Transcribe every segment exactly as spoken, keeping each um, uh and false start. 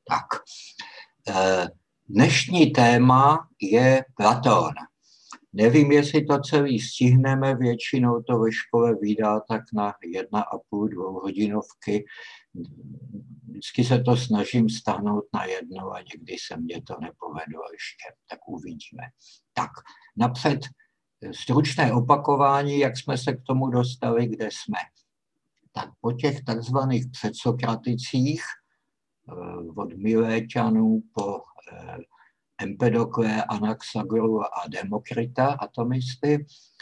Tak, dnešní téma je Platón. Nevím, jestli to celý stihneme, většinou to ve škole vydá tak na jedna a půl, dvou hodinovky. Vždycky se to snažím stáhnout na jedno a někdy se mně to nepovedlo ještě, tak uvidíme. Tak, napřed stručné opakování, jak jsme se k tomu dostali, kde jsme. Tak po těch takzvaných předsokraticích od Miléťanů po Empedokle, Anaxagoru a Demokrita, atomisty,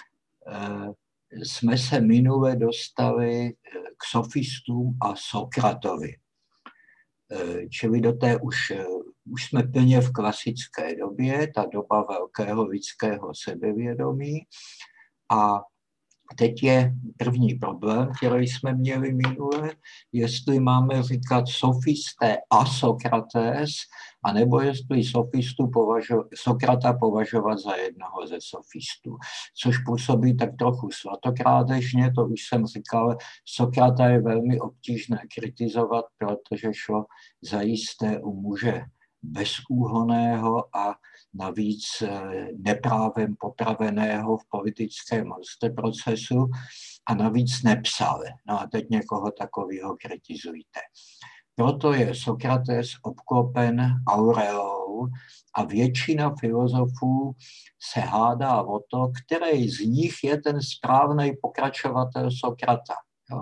jsme se minule dostali k sofistům a Sokratovi. Čili do té už, už jsme plně v klasické době, ta doba velkého lidského sebevědomí. A teď je první problém, který jsme měli minule, jestli máme říkat sofisté a Sokrates, anebo jestli sofistu považo, Sokrata považovat za jednoho ze sofistů. Což působí tak trochu svatokrádežně, to už jsem říkal, Sokrata je velmi obtížné kritizovat, protože šlo zajisté u muže bezúhonného a navíc neprávem popraveného v politickém procesu a navíc nepsal. No a teď někoho takového kritizujte. Proto je Sokrates obklopen aureolou a většina filozofů se hádá o to, který z nich je ten správný pokračovatel Sokrata. Jo?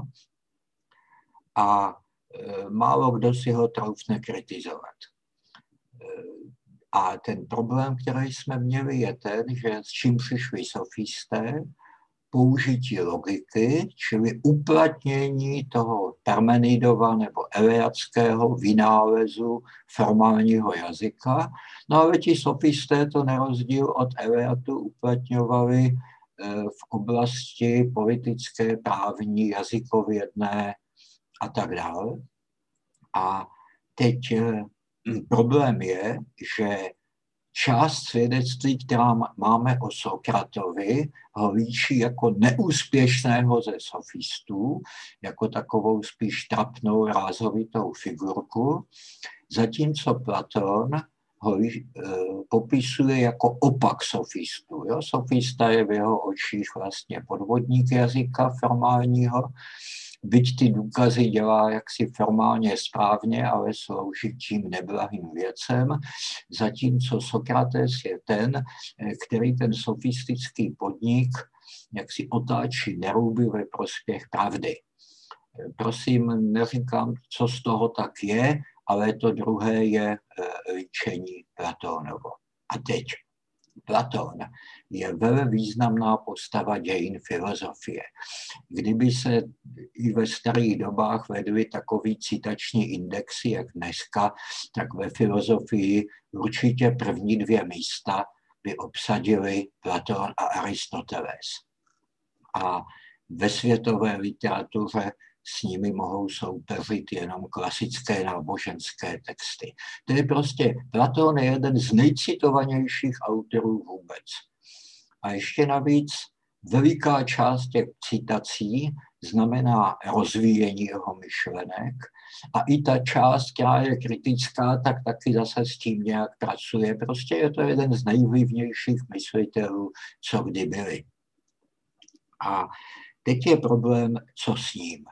A e, málo kdo si ho troufne kritizovat. A ten problém, který jsme měli, je ten, že s čím přišli sofisté, použití logiky, čili uplatnění toho Parmenidova nebo Eleatského vynálezu formálního jazyka. No ale ti sofisté to na rozdíl od Eleatu uplatňovali v oblasti politické, právní, jazykovědné a tak dále. A teď problém je, že část svědectví, která máme o Sokratovi, ho líčí jako neúspěšného ze sofistů, jako takovou spíš trapnou, rázovitou figurku, zatímco Platón ho popisuje jako opak sofistů. Jo? Sofista je v jeho očích vlastně podvodník jazyka formálního, byť ty důkazy dělá jaksi formálně správně, ale slouží tím neblahým věcem, zatímco Sokrates je ten, který ten sofistický podnik jaksi otáčí nerouby ve prospěch pravdy. Prosím, neříkám, co z toho tak je, ale to druhé je líčení Platónovo. A teď. Platón je velmi významná postava dějin filozofie. Kdyby se i ve starých dobách vedly takový citační indexy, jak dneska, tak ve filozofii určitě první dvě místa by obsadili Platón a Aristoteles. A ve světové literatuře s nimi mohou soupeřit jenom klasické náboženské texty. To je prostě, Platón je jeden z nejcitovanějších autorů vůbec. A ještě navíc veliká část těch citací znamená rozvíjení jeho myšlenek a i ta část, která je kritická, tak taky zase s tím nějak pracuje. Prostě je to jeden z nejvlivnějších myslitelů, co kdy byli. A teď je problém, co s ním.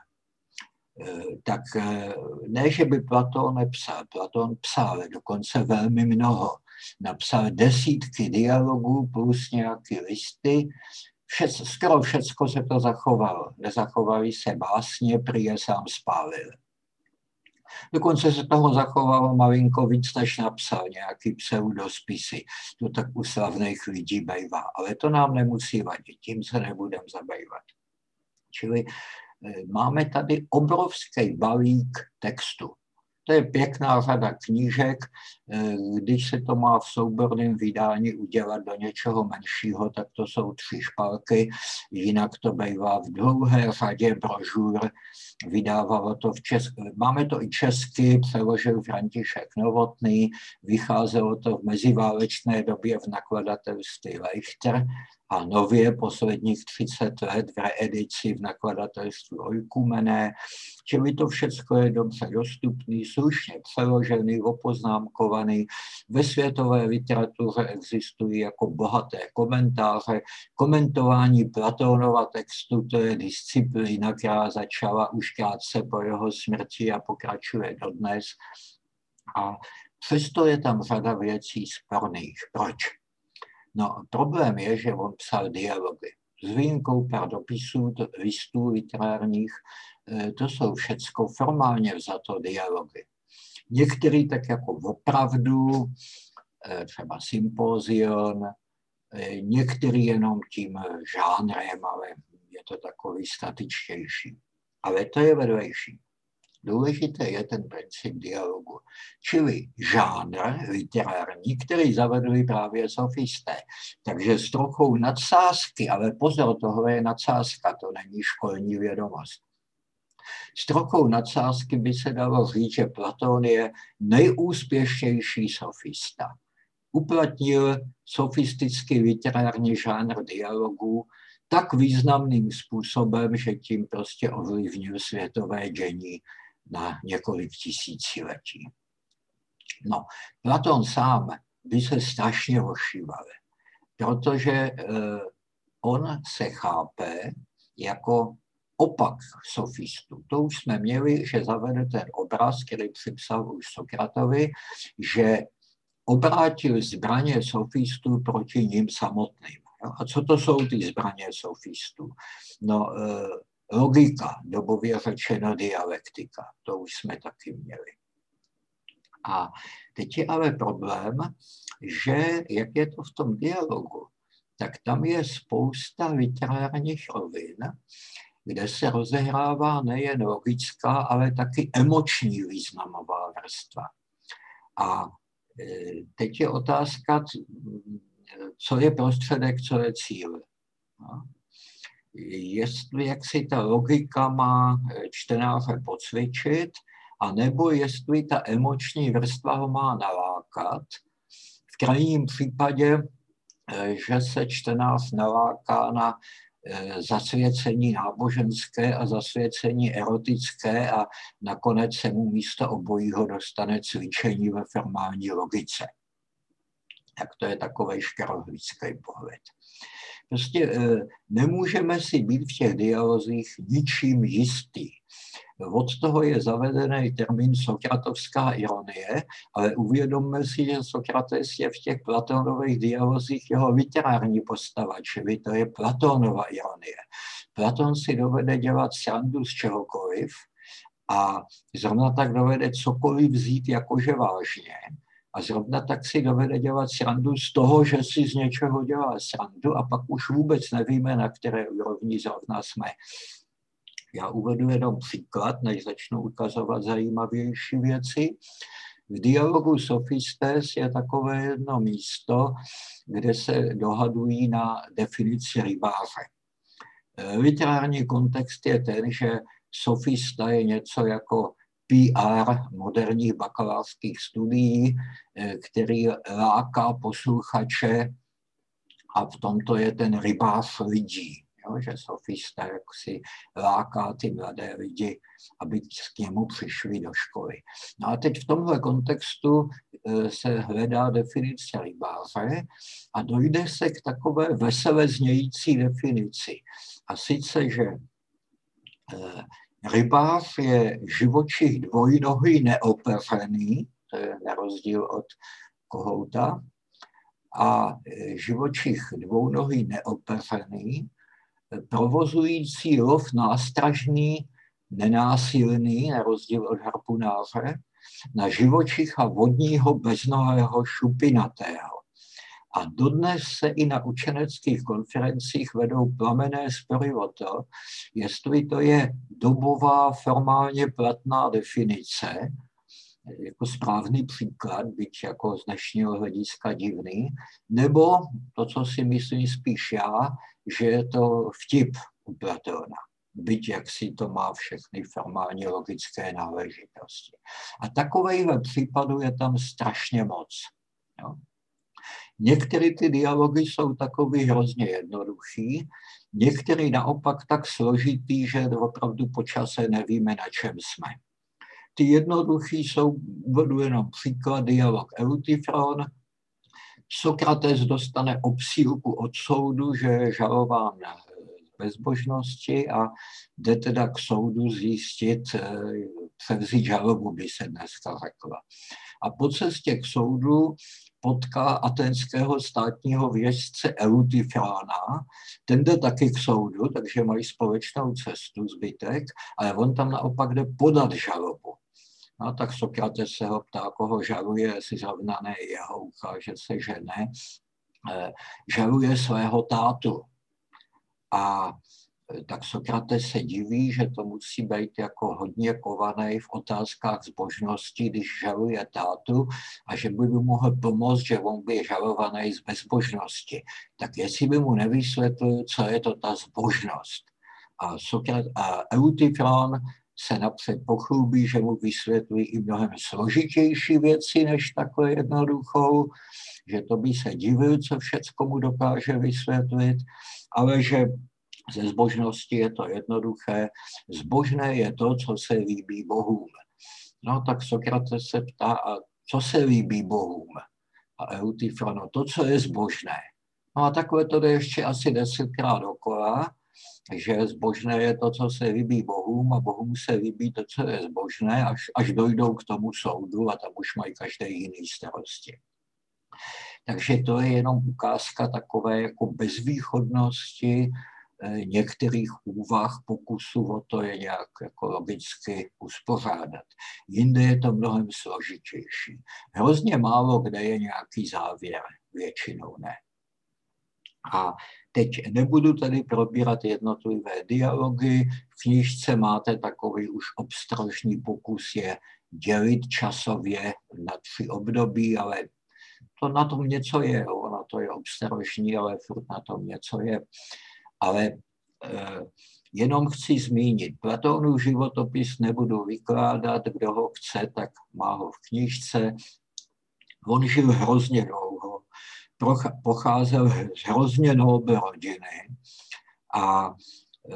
Tak ne, že by Platón nepsal. Platón psal dokonce velmi mnoho. Napsal desítky dialogů plus nějaké listy. Všec, skoro všecko se to zachovalo. Nezachovaly se básně, prý je sám spálil. Dokonce se toho zachovalo malinko víc, než napsal nějaký pseudospisy. To tak u slavných lidí bývá. Ale to nám nemusí vadit, tím se nebudeme zabývat. Čili máme tady obrovský balík textu. To je pěkná řada knížek, Když se to má v souborném vydání udělat do něčeho menšího, tak to jsou tři špalky, jinak to bývá v dlouhé řadě brožur, vydávalo to v česky, máme to i česky, přeložil František Novotný, vycházelo to v meziválečné době v nakladatelství Leichter a nově posledních třicet let v reedici v nakladatelství Oikumené, čili to všechno je dobře dostupný, slušně přeložený, opoznámkovaný. Ve světové literatuře existují jako bohaté komentáře. Komentování Platónova textu, to je disciplína, která začala už krátce po jeho smrti a pokračuje dodnes. A přesto je tam řada věcí sporných. Proč? No, problém je, že on psal dialogy. S výjimkou pár dopisů, listů literárních, to jsou všecko formálně vzato dialogy. Některý tak jako opravdu, třeba Sympózion, některý jenom tím žánrem, ale je to takový statičtější. Ale to je vedlejší. Důležité je ten princip dialogu, čili žánr literární, který zavedli právě sofisté. Takže s trochou nadsázky, ale pozor, tohle je nadsázka, to není školní vědomost. S trochou nadsázky by se dalo říct, že Platón je nejúspěšnější sofista. Uplatnil sofistický literární žánr dialogu tak významným způsobem, že tím prostě ovlivnil světové dění na několik tisíciletí. No, Platón sám by se strašně ošíval, protože eh, on se chápe jako opak sofistů. To už jsme měli, že zavede ten obraz, který připsal už Sokratovi, že obrátil zbraně sofistů proti nim samotným. A co to jsou ty zbraně sofistů? No, eh, logika, dobově řečeno dialektika, to už jsme taky měli. A teď je ale problém, že jak je to v tom dialogu, tak tam je spousta literárních rovin, kde se rozehrává nejen logická, ale taky emoční významová vrstva. A teď je otázka, co je prostředek, co je cíl. No? Jestli jak si ta logika má čtenáře pocvičit, anebo jestli ta emoční vrstva ho má nalákat. V krajním případě, že se čtenář naláká na zasvěcení náboženské a zasvěcení erotické a nakonec se mu místo obojího dostane cvičení ve formální logice. Tak to je takový škarohlícký pohled. Prostě nemůžeme si být v těch dialozích ničím jistý. Od toho je zavedený termín sokratovská ironie, ale uvědomme si, že Sokrates je v těch Platónových dialozích jeho literární postava, čili to je Platónova ironie. Platón si dovede dělat srandu z čehokoliv a zrovna tak dovede cokoliv vzít jakože vážně. A zrovna tak si dovede dělat srandu z toho, že si z něčeho dělá srandu a pak už vůbec nevíme, na které úrovni zrovna jsme. Já uvedu jenom příklad, než začnu ukazovat zajímavější věci. V dialogu Sophistes je takové jedno místo, kde se dohadují na definici rybáře. Literární kontext je ten, že sofista je něco jako P R moderních bakalářských studií, který láká posluchače a v tomto je ten rybář lidí. Jo, že sofista jak si láká ty mladé lidi, aby k němu přišli do školy. No a teď v tomhle kontextu se hledá definice rybáře a dojde se k takové vesele znějící definici. A sice, že rybář je živočich dvojnohý neopeřený, to je na rozdíl od kohouta, a živočich dvounohý neopeřený, provozující lov nástražný, nenásilný, na rozdíl od harpunáře, na živočicha vodního beznohého šupinatého. A dodnes se i na učeneckých konferencích vedou plamenné spory o to, jestli to je dobová formálně platná definice, jako správný příklad, byť jako z dnešního hlediska divný, nebo to, co si myslím spíš já, že je to vtip u Platona, byť jak si to má všechny formální logické náležitosti. A takovejhle případů je tam strašně moc. Jo. Některé ty dialogy jsou takový hrozně jednoduchý, některé naopak tak složitý, že opravdu po čase nevíme, na čem jsme. Ty jednoduchý jsou, uvedu jenom příklad, dialog Eutyfron. Sokrates dostane obsílku od soudu, že je žalován bezbožnosti a jde teda k soudu zjistit, převzít žalobu, by se dneska řekla. A po cestě k soudu potká aténského státního věžce Eutyfrona, ten jde taky k soudu, takže mají společnou cestu zbytek, ale on tam naopak jde podat žalobu. No, tak Sokrates se ho ptá, koho žaluje, jestli zrovna ne jeho, ukáže se, že ne. Žaluje svého tátu. A tak Sokrates se diví, že to musí být jako hodně kovaný v otázkách zbožnosti, když žaluje tátu a že by mu mohl pomoct, že on by je žalovaný z bezbožnosti. Tak jestli by mu nevysvětlil, co je to ta zbožnost. A, Sokrat, a Eutyfron se napřed pochlubí, že mu vysvětlí i mnohem složitější věci než takhle jednoduchou, že to by se divil, co všecko mu dokáže vysvětlit, ale že ze zbožnosti je to jednoduché. Zbožné je to, co se líbí bohům. No tak Sokrates se ptá, a co se líbí bohům? A Eutyfron, no to, co je zbožné. No a takhle to jde ještě asi desetkrát dokola, že zbožné je to, co se líbí bohům a bohům se líbí to, co je zbožné, až, až dojdou k tomu soudu a tam už mají každý jiný starosti. Takže to je jenom ukázka takové jako bezvýchodnosti některých úvah, pokusů o to je nějak jako logicky uspořádat. Jinde je to mnohem složitější. Hrozně málo kde je nějaký závěr, většinou ne. A teď nebudu tady probírat jednotlivé dialogy. V knížce máte takový už obstrožný pokus je dělit časově na tři období, ale to na tom něco je. Ono to je obstrožný, ale furt na tom něco je. Ale eh, jenom chci zmínit, Platonův životopis nebudu vykládat, kdo ho chce, tak má ho v knížce. On žil hrozně dlouho, pocházel z hrozně nobel rodiny a e,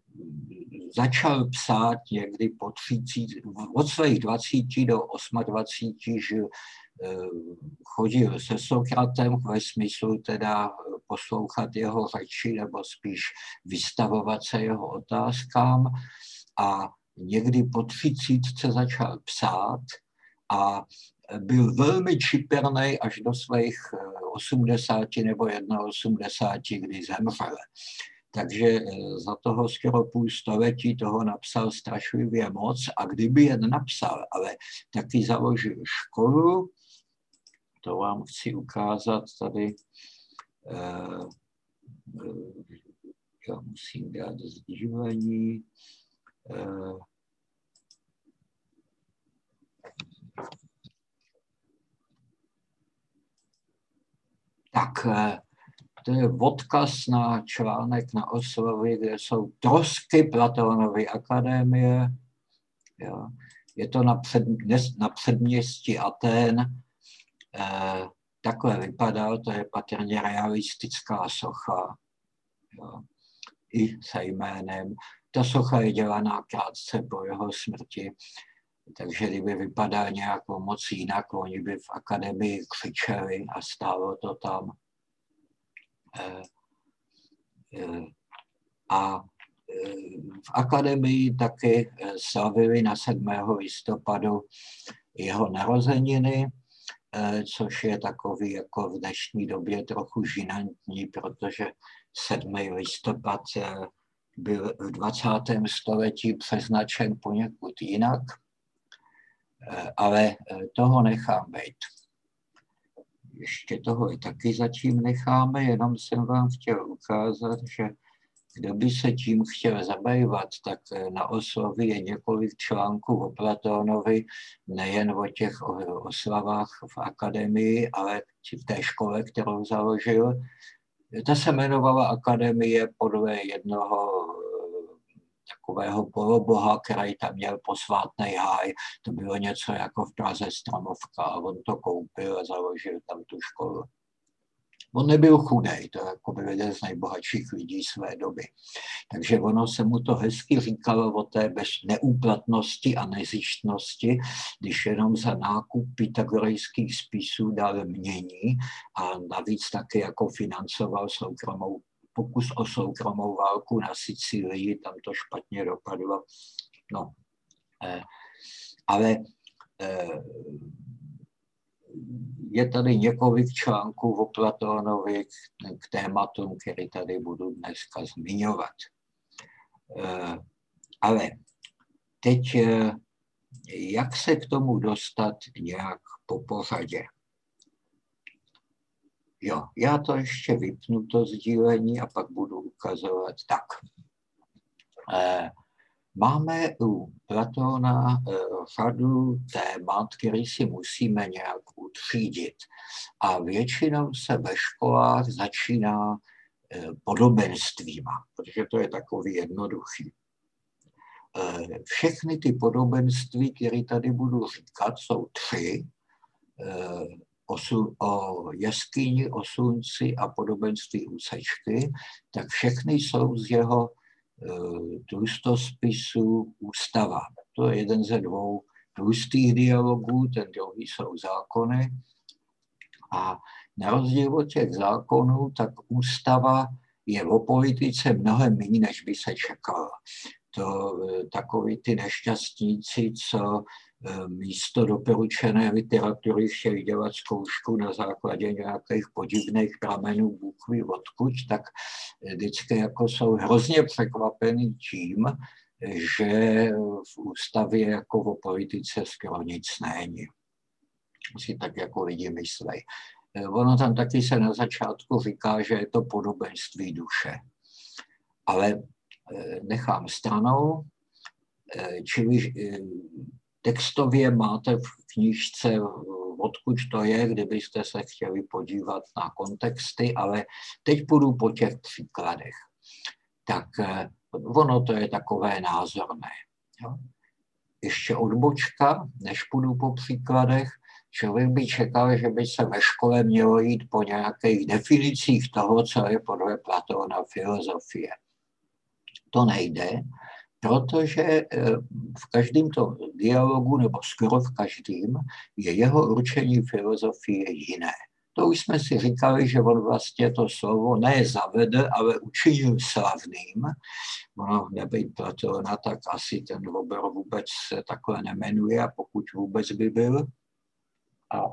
začal psát někdy po třiceti, od svých dvaceti do osmadvaceti žil, e, chodil se Sokratem ve smyslu teda poslouchat jeho řeči nebo spíš vystavovat se jeho otázkám a někdy po třicítce začal psát a byl velmi čiperný až do svých osmdesáti nebo osmdesáti jedna, kdy zemřel. Takže za toho skoro půl století toho napsal strašlivě moc a kdyby jen napsal, ale taky založil školu, to vám chci ukázat tady, já musím dát sdílení, tak to je odkaz na článek na oslovy, kde jsou trosky Platonovy akademie. Jo. Je to na, před, na předměstí Atén. E, takhle vypadá, to je patrně realistická socha. Jo. I se jménem. Ta socha je dělaná krátce po jeho smrti. Takže kdyby vypadal nějakou moc jinak, oni by v akademii křičeli a stálo to tam. A v akademii taky slavili na sedmého listopadu jeho narozeniny, což je takový jako v dnešní době trochu žinantní, protože sedmý listopad byl v dvacátém století přeznačen poněkud jinak, ale toho nechám být. Ještě toho i taky zatím necháme, jenom jsem vám chtěl ukázat, že kdo by se tím chtěl zabývat, tak na Oslovy je několik článků o Platónovi, nejen o těch oslavách v akademii, ale v té škole, kterou založil. Ta se jmenovala Akademie podle jednoho takového poloboha, který tam měl posvátný háj. To bylo něco jako v Praze Stromovka a on to koupil a založil tam tu školu. On nebyl chudej, to jako byl jeden z nejbohatších lidí své doby. Takže ono se mu to hezky říkalo o té bez neúplatnosti a nezištnosti, když jenom za nákup pythagorejských spisů dal mění a navíc taky jako financoval soukromou, pokus o soukromou válku na Sicílii, tam to špatně dopadlo. No, eh, ale eh, je tady několik článků o Platónovi k tématům, který tady budu dneska zmiňovat. Ale teď, jak se k tomu dostat nějak po pořadě? Jo, já to ještě vypnu, to sdílení, a pak budu ukazovat tak. Máme u Platóna řadu témat, které si musíme nějak utřídit. A většinou se ve školách začíná podobenstvíma, protože to je takový jednoduchý. Všechny ty podobenství, které tady budu říkat, jsou tři. O jeskyni, o slunci a podobenství úsečky, tak všechny jsou z jeho tlustospisu Ústava. To je jeden ze dvou tlustých dialogů, ten druhý jsou zákony. A na rozdíl od těch zákonů, tak Ústava je o politice mnohem méně, než by se čekalo. To takový ty nešťastníci, co místo doporučené literatury chtěli dělat zkoušku na základě nějakých podivných pramenů Bůh ví odkud, tak vždycky jako jsou hrozně překvapení tím, že v ústavě jako o politice skoro nic není. Si tak jako lidi myslej. Ono tam taky se na začátku říká, že je to podobenství duše. Ale nechám stranou, čili textově máte v knížce, odkud to je, kdybyste se chtěli podívat na kontexty, ale teď půjdu po těch příkladech. Tak ono to je takové názorné. Jo? Ještě odbočka, než půjdu po příkladech, člověk by čekal, že by se ve škole mělo jít po nějakých definicích toho, co je podle Platóna filozofie. To nejde, protože v každém tom dialogu, nebo skoro v každém, je jeho určení filozofie jiné. To už jsme si říkali, že on vlastně to slovo ne zavedl, ale učinil slavným. Ono nebejt Platóna, tak asi ten obor vůbec se takhle nemenuje, a pokud vůbec by byl. A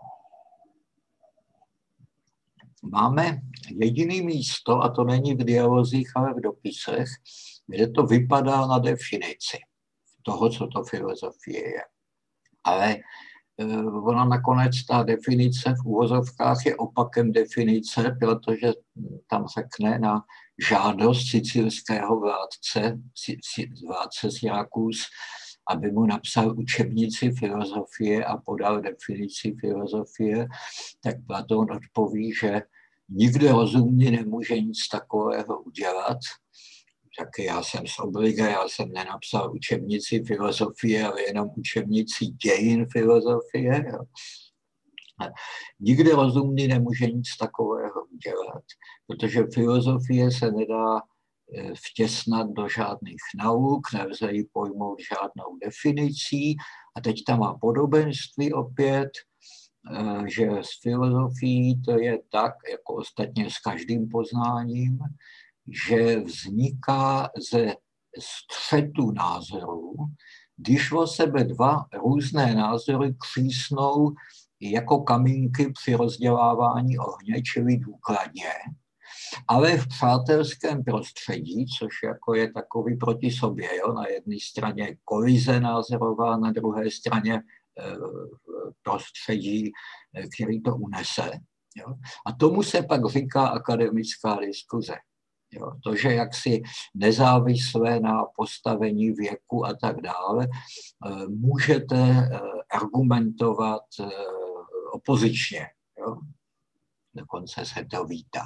máme jediný místo, a to není v dialozích, ale v dopisech, kde to vypadá na definici toho, co to filozofie je. Ale ona nakonec, ta definice v uvozovkách je opakem definice, protože tam řekne na žádost sicilského vládce, vládce Syrakus, aby mu napsal učebnici filozofie a podal definici filozofie, tak Platón odpoví, že nikdo rozumný nemůže nic takového udělat. Taky já jsem z obliga, já jsem nenapsal učebnici filozofie, ale jenom učebnici dějin filozofie. Jo. Nikdo rozumný nemůže nic takového udělat, protože filozofie se nedá vtěsnat do žádných nauk, nelze ji pojmout žádnou definicí. A teď tam má podobenství opět, že s filozofií to je tak, jako ostatně s každým poznáním, že vzniká ze střetu názorů, když o sebe dva různé názory křísnou jako kamínky při rozdělávání ohně, čili důkladně, ale v přátelském prostředí, což jako je takový proti sobě, jo? Na jedné straně kolize názorová, na druhé straně e, prostředí, který to unese. Jo? A tomu se pak říká akademická diskuze. Jo, to, že jaksi nezávisle na postavení věku a tak dále, můžete argumentovat opozičně. Jo? Dokonce se to vítá.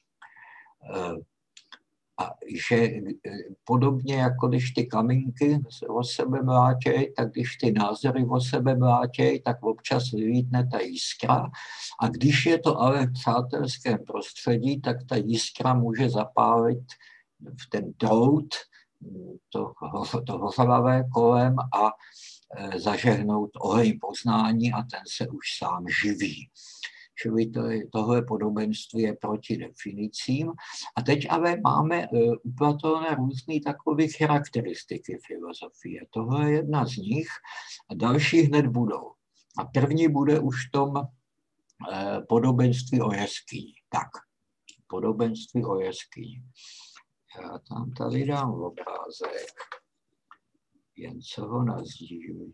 A že podobně jako když ty kamínky se o sebe mlátějí, tak když ty názory o sebe mlátějí, tak občas vylítne ta jiskra. A když je to ale v přátelském prostředí, tak ta jiskra může zapálit v ten trout, to, to hořlavé kolem a zažehnout oheň poznání a ten se už sám živí. Čili to je, tohle podobenství je proti definicím. A teď ale máme u Platóna různé takové charakteristiky filozofie. Tohle je jedna z nich a další hned budou. A první bude už v tom eh, podobenství o jeskyni. Tak, podobenství o jeskyni. Já tam tady dám obrázek, jen co ho nazdílím.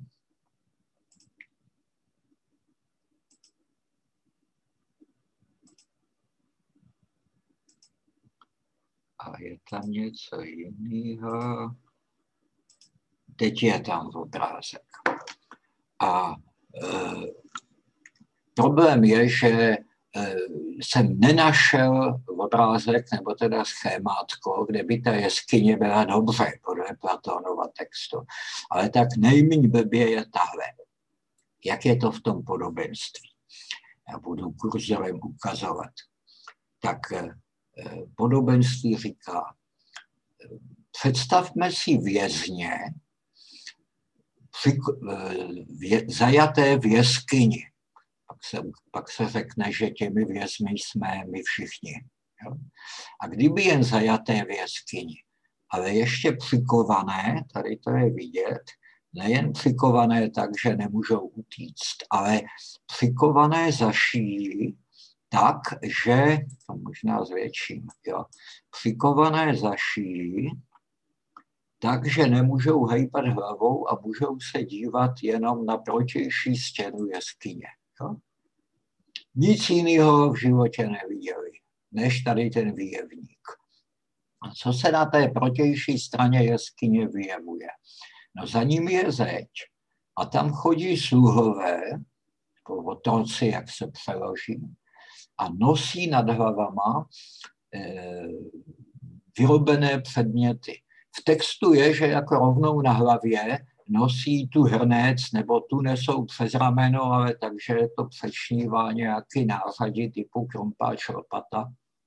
A je tam něco jiného. Teď je tam obrázek. A e, problém je, že e, jsem nenašel obrázek, nebo teda schémátko, kde by ta jeskyně byla dobře, podle Platónova textu. Ale tak nejméně blbě je tahle. Jak je to v tom podobenství? Já budu kurzorem ukazovat. Tak podobenství říká, představme si vězně vě, zajaté v jeskyni. Pak se, pak se řekne, že těmi vězmi jsme my všichni. Jo? A kdyby jen zajaté v jeskyni, ale ještě přikované, tady to je vidět, nejen přikované tak, že nemůžou utíct, ale přikované za šíji, tak, že, to možná zvětším, jo, přikované za šíji, takže nemůžou hejbat hlavou a můžou se dívat jenom na protější stěnu jeskyně. Jo. Nic jiného v životě neviděli, než tady ten výjevník. A co se na té protější straně jeskyně vyjevuje? No za ním je zeď a tam chodí sluhové, jako otroci, jak se přeloží, a nosí nad hlavama eh, vyrobené předměty. V textu je, že jako rovnou na hlavě nosí tu hrnec, nebo tu nesou přes rameno, ale takže to přečnívá nějaký nářadí typu krompáč, lopata.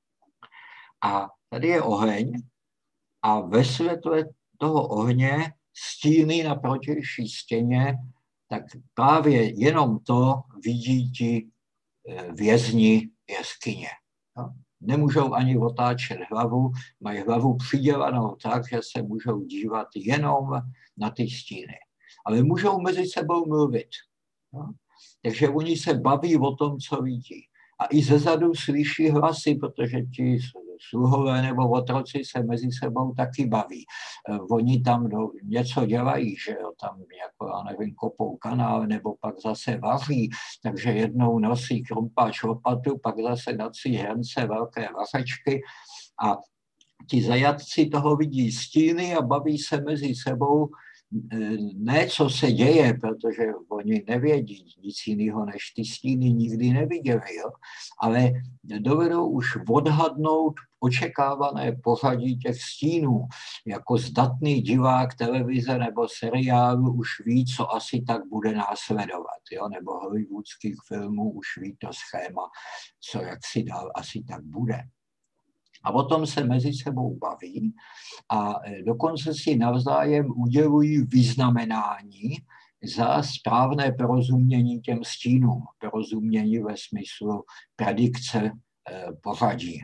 A tady je oheň a ve světle toho ohně stíny na protější stěně, tak právě jenom to vidí ti vězni jeskyně. No? Nemůžou ani otáčet hlavu, mají hlavu přidělanou tak, že se můžou dívat jenom na ty stíny. Ale můžou mezi sebou mluvit. No? Takže oni se baví o tom, co vidí. A i zezadu slyší hlasy, protože ti sluhové nebo otroci se mezi sebou taky baví. Oni tam do, něco dělají, že jo, tam jako, já nevím, kopou kanál, nebo pak zase vaří, takže jednou nosí krompáč lopatu, pak zase nocí hrnce, velké vařečky a ti zajatci toho vidí stíny a baví se mezi sebou, ne co se děje, protože oni nevědí nic jiného, než ty stíny nikdy neviděli, jo? Ale dovedou už odhadnout očekávané pořadí těch stínů. Jako zdatný divák televize nebo seriálu už ví, co asi tak bude následovat, jo? Nebo hollywoodských filmů už ví to schéma, co jak si dál asi tak bude. A potom se mezi sebou baví a dokonce si navzájem udělují vyznamenání za správné porozumění těm stínům. Porozumění ve smyslu predikce eh, pořadí.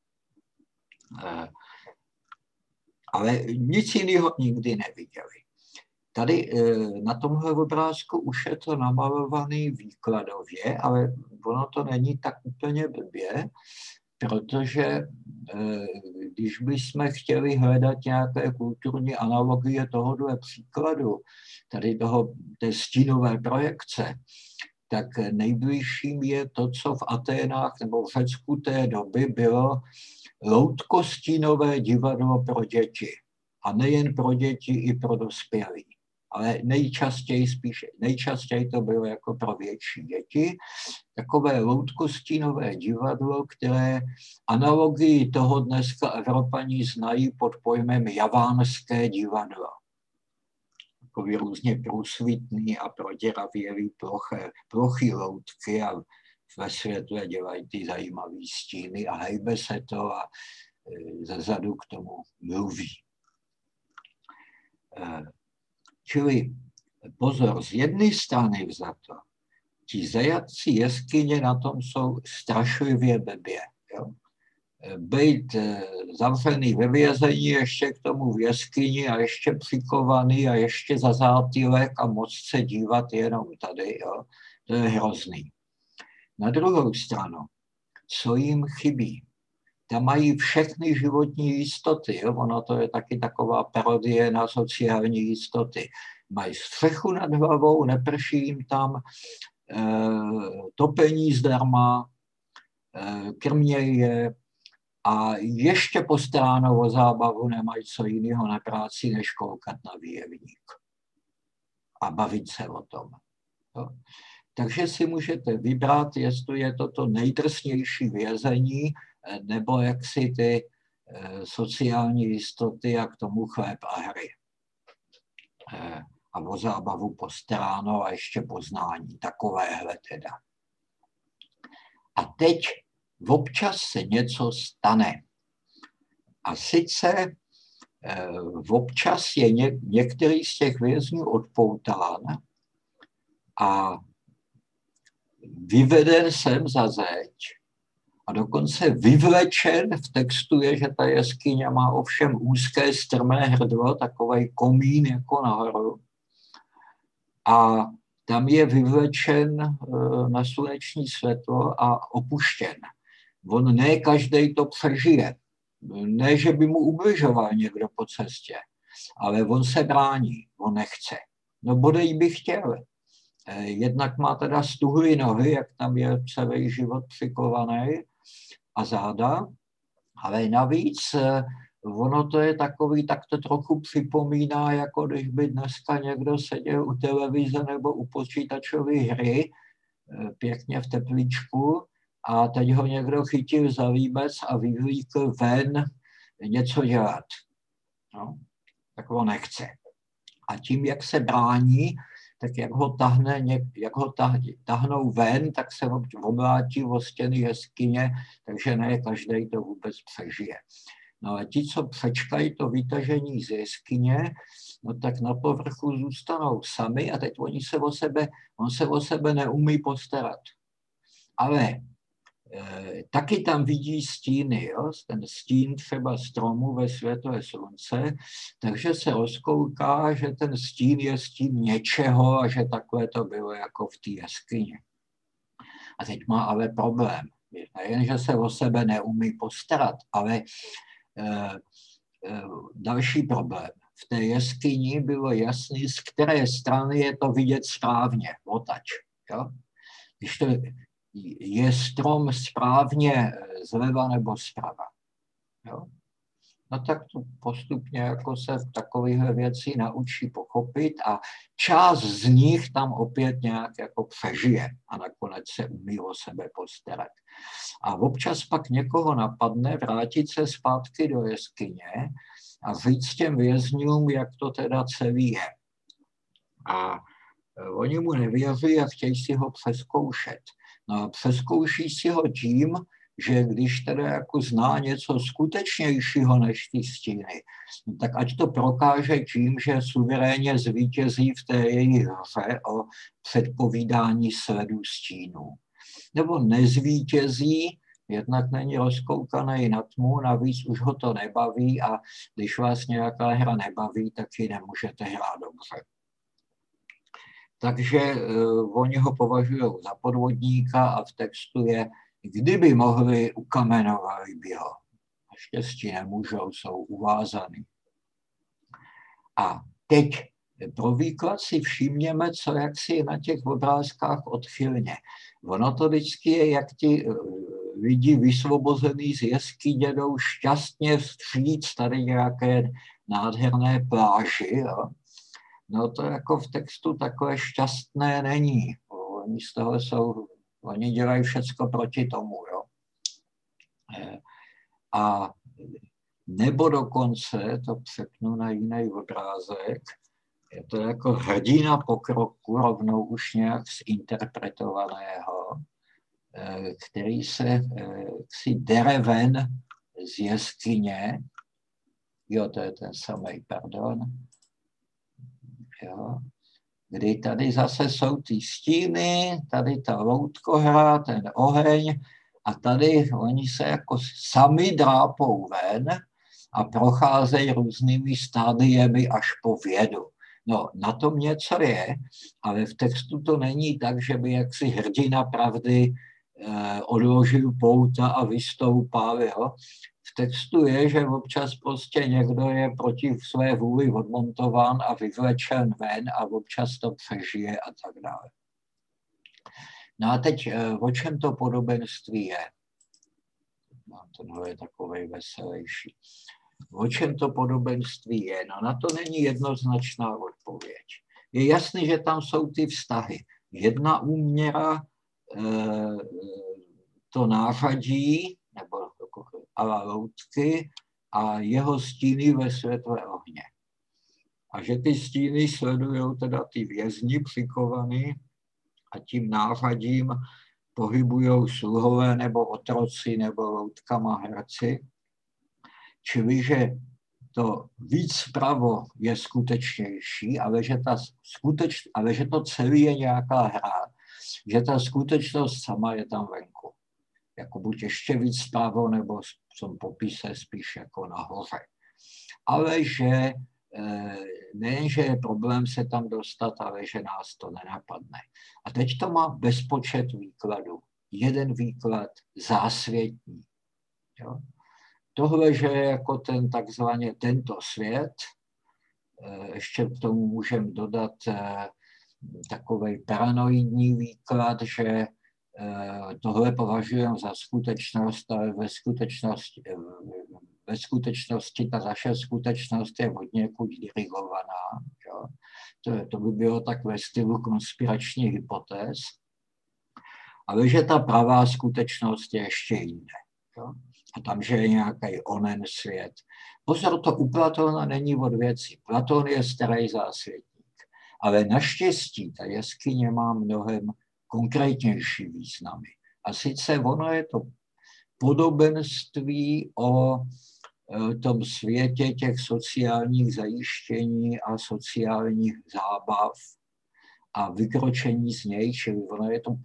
Eh, ale nic jiného nikdy neviděli. Tady eh, na tomhle obrázku už je to namalovaný výkladově, ale ono to není tak úplně blbě, protože když bychom chtěli hledat nějaké kulturní analogie tohohle příkladu, tady toho, té stínové projekce, tak nejbližším je to, co v Aténách nebo v Řecku té doby bylo loutkostínové divadlo pro děti. A nejen pro děti, i pro dospělí. Ale nejčastěji, spíše, nejčastěji to bylo jako pro větší děti. Takové loutkostínové divadlo, které analogii toho dneska Evropaní znají pod pojmem javánské divadlo. Takový různě průsvitný a proděravělý ploché, plochý loutky a ve světle dělají ty zajímavé stíny a hejbe se to a zezadu k tomu mluví. Čili pozor, z jedné strany vzato, ti zajatci jeskyně na tom jsou strašlivě blbě. Jo? Být zavřený ve vězení, ještě k tomu v jeskyni a ještě přikovaný a ještě za zátylek a moc se dívat jenom tady, jo? To je hrozný. Na druhou stranu, co jim chybí? Tam mají všechny životní jistoty. Jo? Ono to je taky taková parodie na sociální jistoty. Mají střechu nad hlavou, neprší jim tam, e, topení zdarma, e, krmějí je a ještě postaráno o zábavu nemají co jiného na práci, než koukat na výjevník a bavit se o tom. Jo? Takže si můžete vybrat, jestli je to to nejdrsnější vězení, nebo jak si ty sociální jistoty a k tomu chléb a hry. A o zábavu postaráno a ještě poznání. Takovéhle teda. A teď občas se něco stane. A sice občas je ně, některý z těch vězňů odpoután a vyveden sem za zeď a dokonce vyvlečen, v textu je, že ta jeskyně má ovšem úzké strmé hrdlo, takovej komín jako nahoru. A tam je vyvlečen na sluneční světlo a opuštěn. On ne každej to přežije. Ne, že by mu ubližoval někdo po cestě, ale on se brání, on nechce. No bodej by chtěl. Jednak má teda stuhlý nohy, jak tam je celý život přikovaný, a záda, ale navíc ono to je takový, tak to trochu připomíná, jako když by dneska někdo seděl u televize nebo u počítačové hry, pěkně v teplíčku, a teď ho někdo chytil za líbec a vyvlíkl ven něco dělat. No, tak on nechce. A tím, jak se brání, tak jak ho, tahne, jak ho tahnou ven, tak se oblátí o stěny jeskyně, takže ne každý to vůbec přežije. No ale ti, co přečkají to vytažení z jeskyně, no tak na povrchu zůstanou sami a teď oni se o sebe, on se o sebe neumí postarat. Ale e, taky tam vidí stíny, jo? Ten stín třeba stromu ve světle slunce, takže se rozkouká, že ten stín je stín něčeho a že takhle to bylo jako v té jeskyni. A teď má ale problém. Nejen, že se o sebe neumí postarat, ale e, e, další problém. V té jeskyni bylo jasný, z které strany je to vidět správně, otač. Jo? Když to je strom správně zleva nebo zprava. Jo? No tak to postupně jako se v takovéhle věci naučí pochopit a část z nich tam opět nějak jako přežije a nakonec se umí o sebe postarat. A občas pak někoho napadne vrátit se zpátky do jeskyně a říct těm vězňům, jak to teda celý je. A oni mu nevěří a chtějí si ho přezkoušet. No a přezkouší si ho tím, že když teda jako zná něco skutečnějšího než ty stíny, no tak ať to prokáže tím, že suverénně zvítězí v té její hře o předpovídání sledu stínů. Nebo nezvítězí, jednak není rozkoukaný na tmu, navíc už ho to nebaví a když vás nějaká hra nebaví, tak ji nemůžete hrát dobře. Takže uh, oni ho považují za podvodníka a v textu je, kdyby mohli, ukamenovali by ho. Naštěstí nemůžou, jsou uvázaný. A teď pro výklad si všimněme, co jaksi na těch obrázkách odchylně. Ono to vždycky je, jak ti lidi vysvobozený z jeskyně jdou šťastně vstříc tady nějaké nádherné pláži. Jo? No to jako v textu takové šťastné není. Oni z toho jsou, oni dělají všecko proti tomu. Jo? A nebo dokonce, to přepnu na jiný obrázek, je to jako hrdina pokroku, rovnou už nějak zinterpretovaného, který se si dere ven z jeskyně. Jo, to je ten samý, pardon. Jo. Kdy tady zase jsou ty stíny, tady ta loutkohra, ten oheň a tady oni se jako sami drápou ven a procházejí různými stádiemi až po vědu. No, na tom něco je, ale v textu to není tak, že by jaksi hrdina pravdy eh, odložil pouta a vystoupal. Jo? V textu je, že občas prostě někdo je proti své vůli odmontován a vyvlečen ven a občas to přežije a tak dále. No a teď, eh, o čem to podobenství je? No, tohle je takovej veselější. O čem to podobenství je? No na to není jednoznačná odpověď. Je jasný, že tam jsou ty vztahy. Jedna úměra e, to nářadí, nebo ala loutky, a jeho stíny ve světle ohně. A že ty stíny sledují teda ty vězni přikovaný a tím nářadím pohybují sluhové nebo otroci nebo loutkama herci. Čili, že to víc vpravo je skutečnější, ale že, ta skuteč, ale že to celé je nějaká hra, že ta skutečnost sama je tam venku. Jako buď ještě víc vpravo, nebo v tom popise spíš jako nahoře. Ale že nejenže je problém se tam dostat, ale že nás to nenapadne. A teď to má bezpočet výkladů. Jeden výklad zásvětní. Jo? Tohle, že jako ten takzvaně tento svět, ještě k tomu můžeme dodat takový paranoidní výklad, že tohle považujeme za skutečnost, ale ve skutečnosti, ve skutečnosti ta naše skutečnost je od někud dirigovaná. Jo? To, to by bylo tak ve stylu konspiračních hypotéz, ale že ta pravá skutečnost je ještě jinde. Jo? A tam, že je nějaký onen svět. Pozor, to u Platona není od věcí. Platon je starý zásvětník. Ale naštěstí ta jeskyně má mnohem konkrétnější významy. A sice ono je to podobenství o tom světě těch sociálních zajištění a sociálních zábav a vykročení z něj, čili ono je to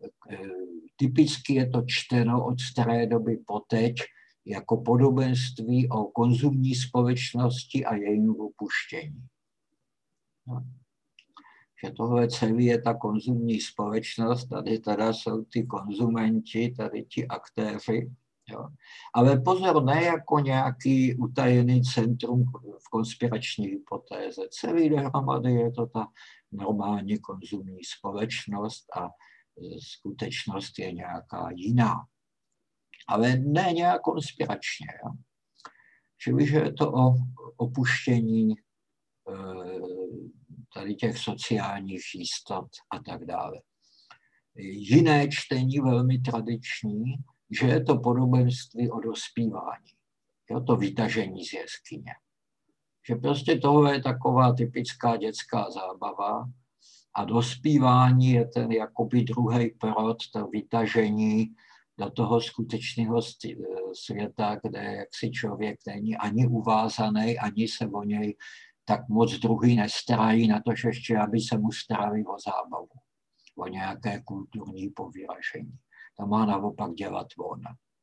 typicky je to čteno od staré doby po teď jako podobenství o konzumní společnosti a jejím opuštění. No. Že tohle celé je ta konzumní společnost, tady teda jsou ty konzumenti, tady ti aktéři. Jo. Ale pozor, ne jako nějaký utajený centrum v konspirační hypotéze. Celý dohromady je to ta normální konzumní společnost a skutečnost je nějaká jiná. Ale ne nějak konspiračně. Jo? Čili, že je to o opuštění tady těch sociálních jistot a tak dále. Jiné čtení, velmi tradiční, že je to podobenství o dospívání. Jo? To vytažení z jeskyně. Že prostě tohle je taková typická dětská zábava, a dospívání je ten jakoby druhý porod, to vytažení do toho skutečného světa, kde jaksi člověk není ani uvázaný, ani se o něj tak moc druhý nestarají na to, že ještě aby se mu starali o zábavu, o nějaké kulturní povyražení. To má naopak dělat on.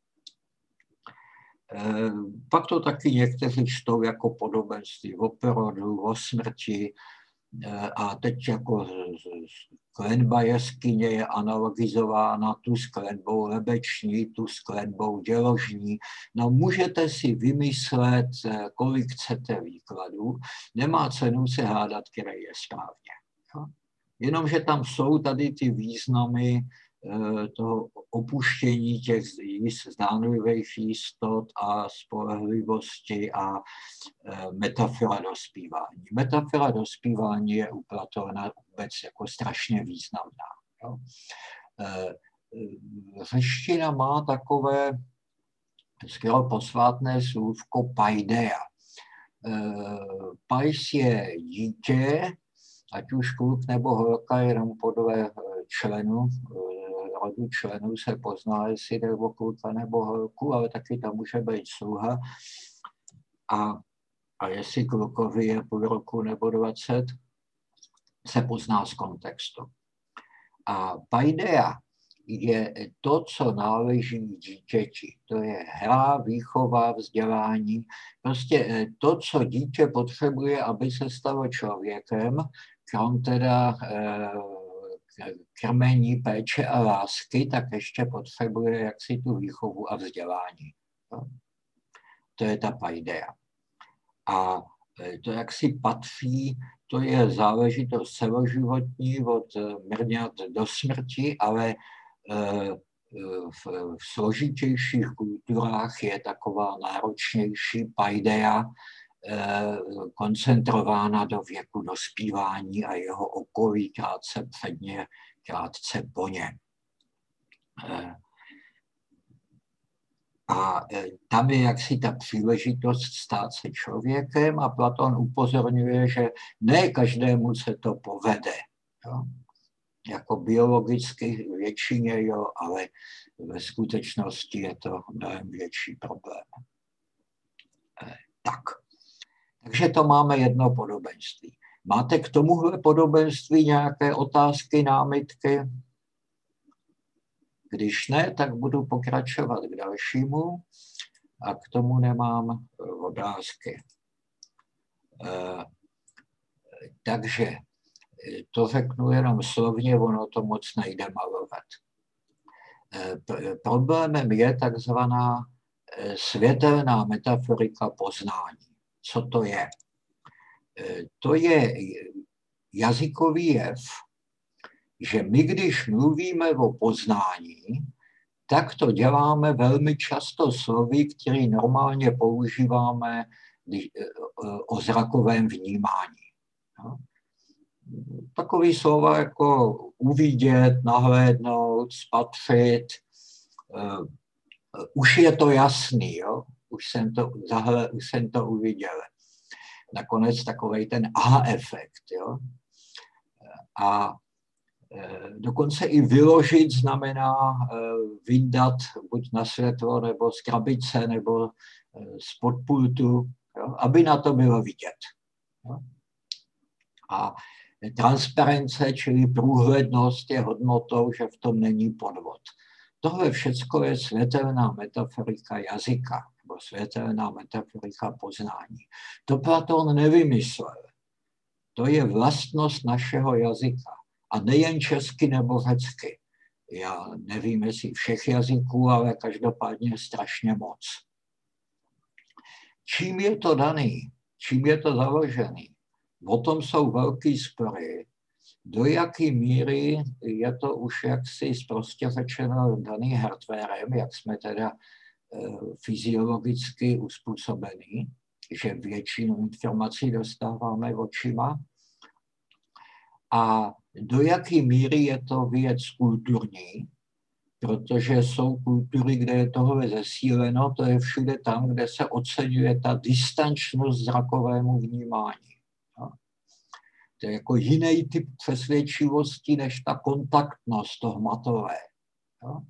E, pak to taky někteří čtou jako podobenství o porodu, o smrti, A teď jako sklenba jeskyně je analogizována tu sklenbou lebeční, tu sklenbou děložní. No můžete si vymyslet, kolik chcete výkladů, nemá cenu se hádat, který je správně. Jo? Jenomže tam jsou tady ty významy toho opuštění těch zdánlivých jistot a spolehlivosti a metafora dospívání. Metafora dospívání je u Platona vůbec jako strašně významná. Jo? Řeština má takové skvěle posvátné slůvko paideia. Pais je dítě, ať už kluk nebo holka, jenom podle členů, rodu členů se pozná, jestli jde o kluka nebo holku, ale taky tam může být sluha. A, a jestli klukovi je půl roku nebo dvacet, se pozná z kontextu. A paideia je to, co náleží dítěti. To je hra, výchova, vzdělání. Prostě to, co dítě potřebuje, aby se stalo člověkem, krom teda krmení, péče a lásky, tak ještě potřebuje jaksi tu výchovu a vzdělání. To je ta paideia. A to, jak si patří, to je záležitost celoživotní od mrňat do smrti, ale v složitějších kulturách je taková náročnější paideia koncentrována do věku dospívání a jeho okolí krátce předně, krátce po něm. A tam je jaksi ta příležitost stát se člověkem a Platon upozorňuje, že ne každému se to povede. Jo? Jako biologicky většině, jo, ale ve skutečnosti je to mnohem větší problém. Tak. Takže to máme jedno podobenství. Máte k tomuhle podobenství nějaké otázky, námitky? Když ne, tak budu pokračovat k dalšímu a k tomu nemám obrázky. E, takže to řeknu jenom slovně, ono to moc nejde malovat. E, problémem je takzvaná světelná metaforika poznání. Co to je? E, to je jazykový jev, že my, když mluvíme o poznání, tak to děláme velmi často slovy, které normálně používáme o zrakovém vnímání. Takový slova jako uvidět, nahlédnout, spatřit, už je to jasný, jo? Už, jsem to, zahle, už jsem to uviděl. Nakonec takovej ten aha efekt. Jo? A dokonce i vyložit znamená vyndat buď na světlo, nebo z krabice, nebo z podpultu, jo, aby na to bylo vidět. Jo. A transparence, čili průhlednost, je hodnotou, že v tom není podvod. Tohle všecko je světelná metaforika jazyka, nebo světelná metaforika poznání. To Platon nevymyslel. To je vlastnost našeho jazyka. A nejen česky nebo řecky. Já nevím, jestli všech jazyků, ale každopádně strašně moc. Čím je to daný? Čím je to založený? O tom jsou velký spory. Do jaké míry je to už jaksi prostě řečeno daný hardwarem, jak jsme teda uh, fyziologicky uspůsobení, že většinu informací dostáváme očima. A do jaké míry je to věc kulturní, protože jsou kultury, kde je tohle zesíleno, to je všude tam, kde se oceňuje ta distančnost zrakovému vnímání. No. To je jako jiný typ přesvědčivosti, než ta kontaktnost, to hmatové. No.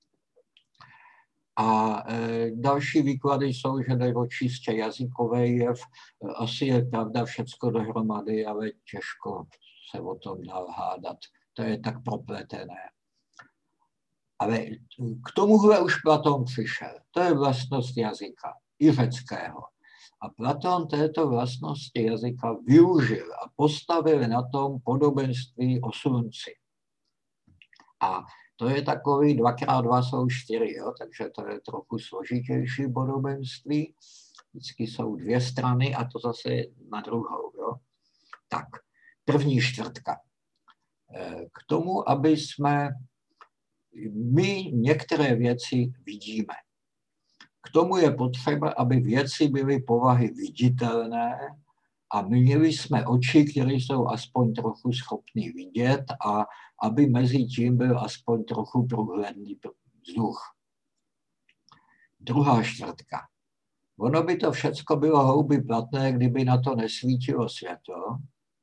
A e, další výklady jsou, že jde o čistě jazykový jev. Asi je pravda všecko dohromady, ale těžko se o tom dál hádat. To je tak propletené. Ale k tomuhle už Platon přišel. To je vlastnost jazyka, i řeckého. A Platón této vlastnosti jazyka využil a postavil na tom podobenství o slunci. A to je takový dvakrát dva jsou čtyři, jo? Takže to je trochu složitější podobenství. Vždycky jsou dvě strany a to zase na druhou. Jo? Tak, první čtvrtka. K tomu, aby jsme my některé věci vidíme. K tomu je potřeba, aby věci byly povahy viditelné a měli jsme oči, které jsou aspoň trochu schopný vidět a aby mezi tím byl aspoň trochu průhledný vzduch. Druhá čtvrtka. Ono by to všecko bylo houby platné, kdyby na to nesvítilo světlo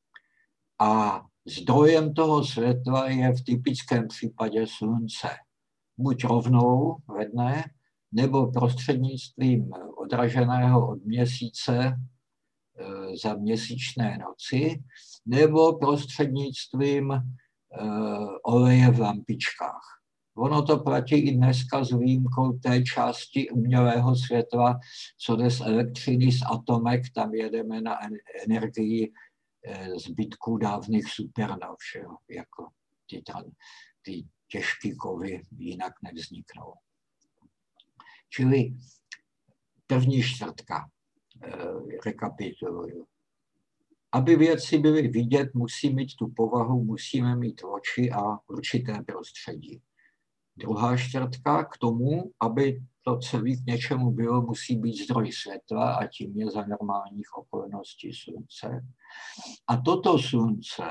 a zdrojem toho světla je v typickém případě slunce. Buď rovnou ve dne, nebo prostřednictvím odraženého od měsíce za měsíčné noci, nebo prostřednictvím oleje v lampičkách. Ono to platí i dneska s výjimkou té části umělého světla, co jde z elektřiny, z atomek, tam jedeme na energii zbytků dávných supernov, jako ty, ty těžké kovy jinak nevzniknou. Čili první čtvrtka, rekapituluju. Aby věci byly vidět, musí mít tu povahu, musíme mít oči a určité prostředí. Druhá čtvrtka, k tomu, aby to celé k něčemu bylo, musí být zdroj světla a tím je za normálních okolností slunce. A toto slunce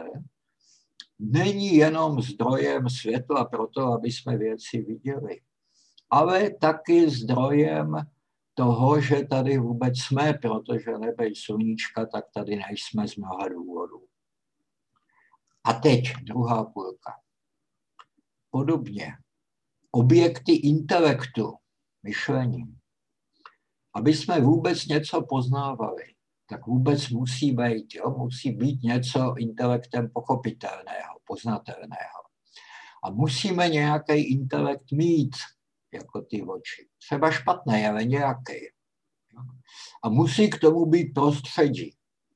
není jenom zdrojem světla pro to, aby jsme věci viděli, ale taky zdrojem toho, že tady vůbec jsme, protože nebej sluníčka, tak tady nejsme z mnoha důvodů. A teď druhá půlka. Podobně. Objekty intelektu, myšlení. Aby jsme vůbec něco poznávali, tak vůbec musí být, jo? Musí být něco intelektem pochopitelného, poznatelného. A musíme nějaký intelekt mít, jako ty oči. Třeba špatný, ale nějaký. A musí k tomu být prostředí.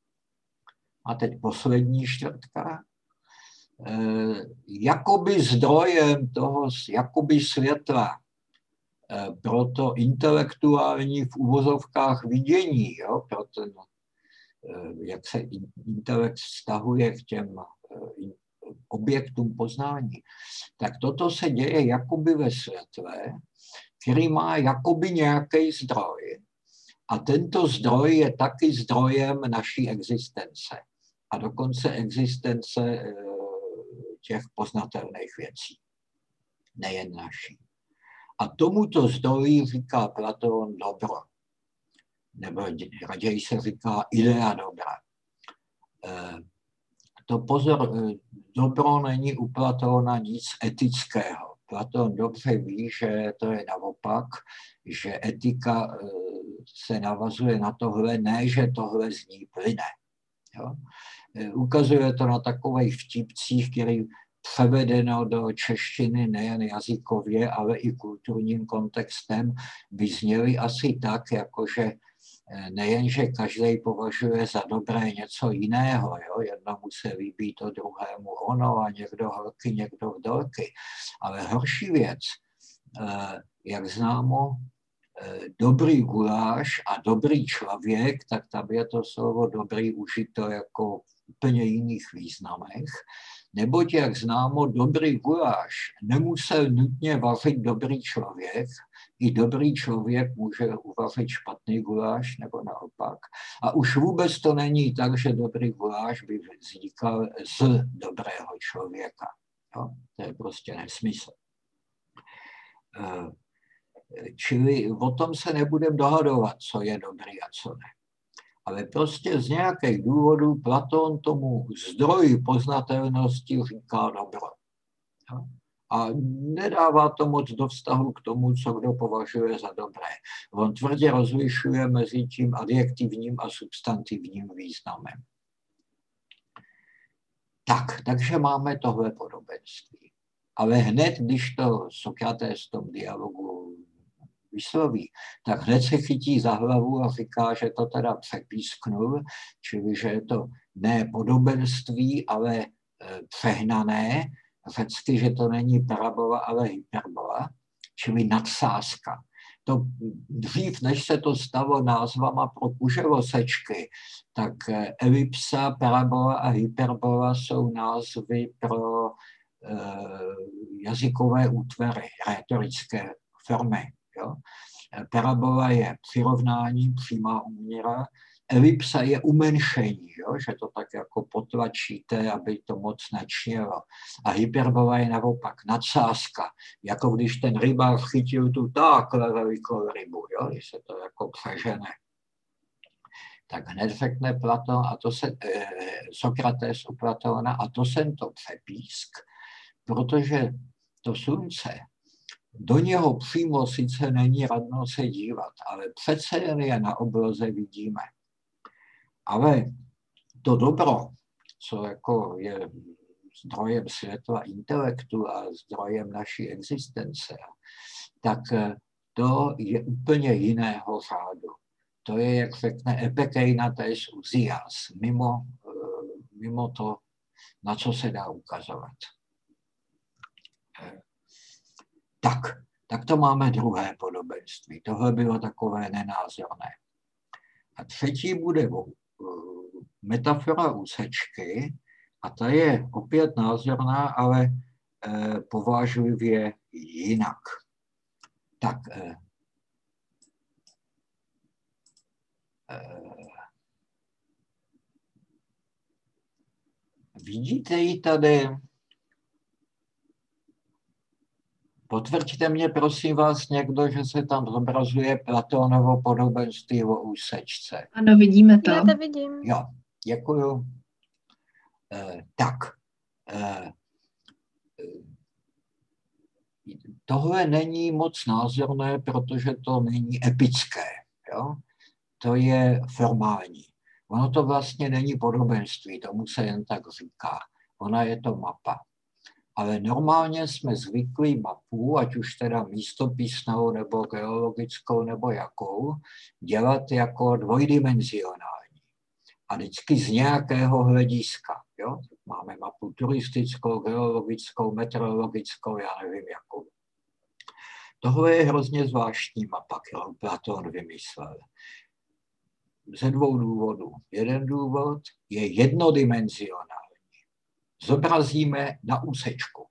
A teď poslední čtvrtka. E, jakoby zdrojem toho, jakoby světla e, pro to intelektuální v uvozovkách vidění, jo, pro ten, e, jak se intelekt vztahuje k těm e, objektům poznání, tak toto se děje jakoby ve světle, který má jakoby nějaký zdroj. A tento zdroj je taky zdrojem naší existence. A dokonce existence těch poznatelných věcí. Nejen naší. A tomuto zdroji říká Platón dobro. Nebo raději se říká idea dobra. To pozor, dobro není u Platóna nic etického. Platón dobře ví, že to je naopak, že etika se navazuje na tohle, ne, že tohle z ní plyne. Jo? Ukazuje to na takových vtipcích, který převedeno do češtiny nejen jazykově, ale i kulturním kontextem by zněly asi tak, jakože nejen, že každý považuje za dobré něco jiného, jo? Jednomu se líbí to druhému ono a někdo horky, někdo vdolky. Ale horší věc, jak známo, dobrý guláš a dobrý člověk, tak tam je to slovo dobrý užito jako v úplně jiných významech, neboť, jak známo, dobrý guláš nemusel nutně vařit dobrý člověk, i dobrý člověk může uvařit špatný guláš, nebo naopak. A už vůbec to není tak, že dobrý guláš by vznikal z dobrého člověka. Jo? To je prostě nesmysl. Čili o tom se nebudeme dohadovat, co je dobrý a co ne. Ale prostě z nějakých důvodů Platón tomu zdroji poznatelnosti říká dobro. A nedává to moc do vztahu k tomu, co kdo považuje za dobré. On tvrdě rozlišuje mezi tím adjektivním a substantivním významem. Tak, takže máme tohle podobenství. Ale hned, když to Sokrates v tom dialogu vysloví, tak hned se chytí za hlavu a říká, že to teda přepísknul, čili že je to ne podobenství, ale přehnané, řecky, že to není parabola, ale hyperbola, čili nadsázka. To dřív, než se to stalo názvama pro kuželosečky, tak elipsa, parabola a hyperbola jsou názvy pro e, jazykové útvary, rétorické formy. Jo? Parabola je přirovnání, přímá úměra, elipsa je umenšení, jo? Že to tak jako potlačíte, aby to moc nečnělo. A hyperbola je naopak nadsázka, jako když ten rybář chytil tu takhle velikou rybu, jo? Když se to jako přežene. Tak hned řekne Platon, a to se, eh, Sokrates u Platona, a to jsem to přepísk, protože to slunce, do něho přímo sice není radno se dívat, ale přece jen je na obloze vidíme. Ale to dobro, co jako je zdrojem světla intelektu a zdrojem naší existence, tak to je úplně jiného řádu. To je, jak řekne epekeinates uzias, mimo, mimo to, na co se dá ukazovat. Tak, tak to máme druhé podobenství. Tohle bylo takové nenázorné. A třetí bude metafora úsečky, a ta je opět názorná, ale eh, povážlivě jinak. Tak, eh, eh, vidíte ji tady? Potvrďte mě, prosím vás, někdo, že se tam zobrazuje Platónovo podobenství o úsečce. Ano, vidíme to. Já to vidím. Jo, děkuju. Eh, tak, eh, tohle není moc názorné, protože to není epické. Jo? To je formální. Ono to vlastně není podobenství, tomu se jen tak říká. Ona je to mapa. Ale normálně jsme zvyklí mapu, ať už teda místopisnou, nebo geologickou, nebo jakou, dělat jako dvojdimenzionální. A vždycky z nějakého hlediska. Jo? Máme mapu turistickou, geologickou, meteorologickou, já nevím jakou. Tohle je hrozně zvláštní mapa, kterou Platón vymyslel. Ze dvou důvodů. Jeden důvod je jednodimenzionální. Zobrazíme na úsečku.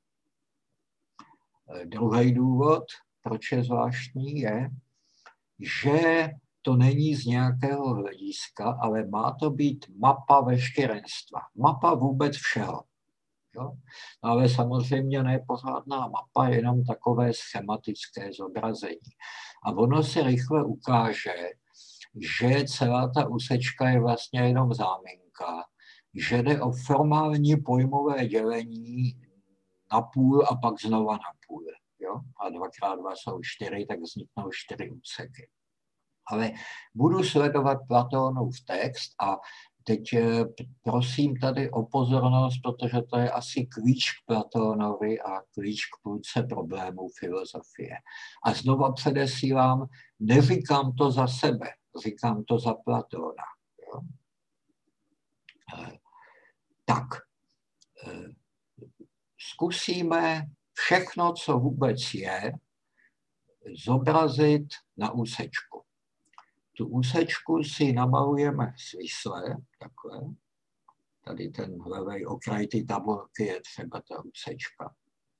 Druhý důvod, proč je zvláštní, je, že to není z nějakého hlediska, ale má to být mapa veškerenstva. Mapa vůbec všeho. Jo? Ale samozřejmě ne pořádná mapa, jenom takové schematické zobrazení. A ono se rychle ukáže, že celá ta úsečka je vlastně jenom záminka, že jde o formální pojmové dělení na půl a pak znova na půl. Jo? A dvakrát dva jsou čtyři, tak vzniknou čtyři úseky. Ale budu sledovat Platónův text a teď prosím tady o pozornost, protože to je asi klíč k Platónovi a klíč k půlce problémů filozofie. A znova předesílám, neříkám to za sebe, říkám to za Platóna. Jo? Tak, zkusíme všechno, co vůbec je, zobrazit na úsečku. Tu úsečku si namalujeme svisle, takhle. Tady ten levej okraj ty tabulky je třeba ta úsečka.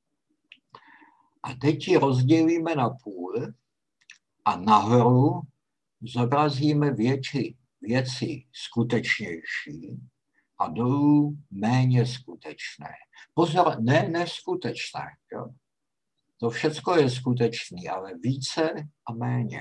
A teď ji rozdělíme na půl a nahoru zobrazíme větší věci skutečnější a dolů méně skutečné. Pozor, ne neskutečné. Jo? To všecko je skutečné, ale více a méně.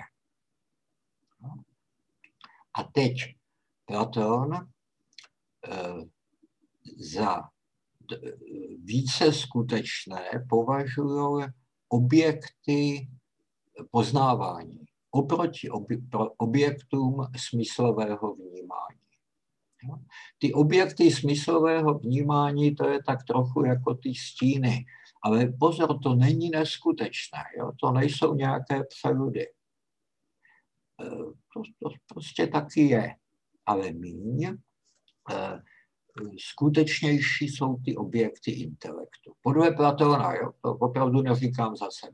A teď Platón eh, za více skutečné považují objekty poznávání oproti objektům smyslového vnímání. Ty objekty smyslového vnímání, to je tak trochu jako ty stíny. Ale pozor, to není neskutečné. Jo? To nejsou nějaké přeludy. To, to prostě taky je, ale míň. Skutečnější jsou ty objekty intelektu. Podle Platona, jo, to opravdu neříkám za sebe.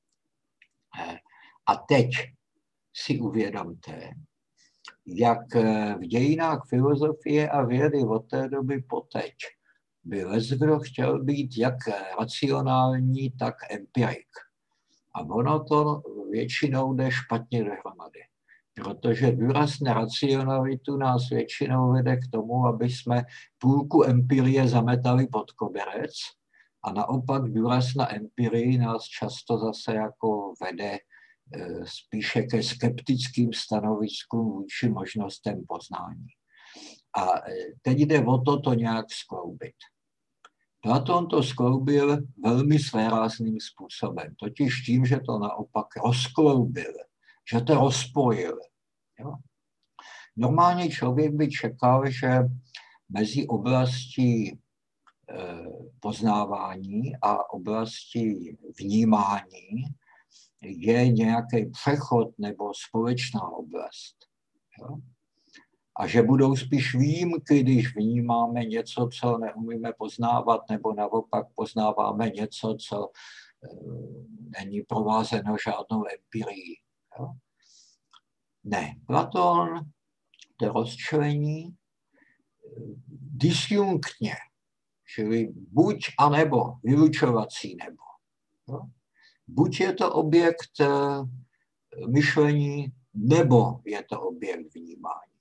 A teď si uvědomte, jak v dějinách filozofie a vědy od té doby poteď by leckdo chtěl být jak racionální, tak empirik. A ono to většinou jde špatně dohromady. Protože důraz na racionalitu nás většinou vede k tomu, aby jsme půlku empirie zametali pod koberec a naopak důraz na empirii nás často zase jako vede spíše ke skeptickým stanoviskům vůči možnostem poznání. A teď jde o to, to nějak skloubit. Platon to skloubil velmi svérázným způsobem, totiž tím, že to naopak rozkloubil, že to rozpojil. Jo? Normálně člověk by čekal, že mezi oblastí poznávání a oblastí vnímání je nějaký přechod nebo společná oblast. Jo? A že budou spíš výjimky, když vnímáme něco, co neumíme poznávat, nebo naopak poznáváme něco, co není provázeno žádnou empirií. Jo? Ne, Platon to rozčlení disjunktně, čili buď a nebo, vylučovací nebo. Jo? Buď je to objekt myšlení, nebo je to objekt vnímání.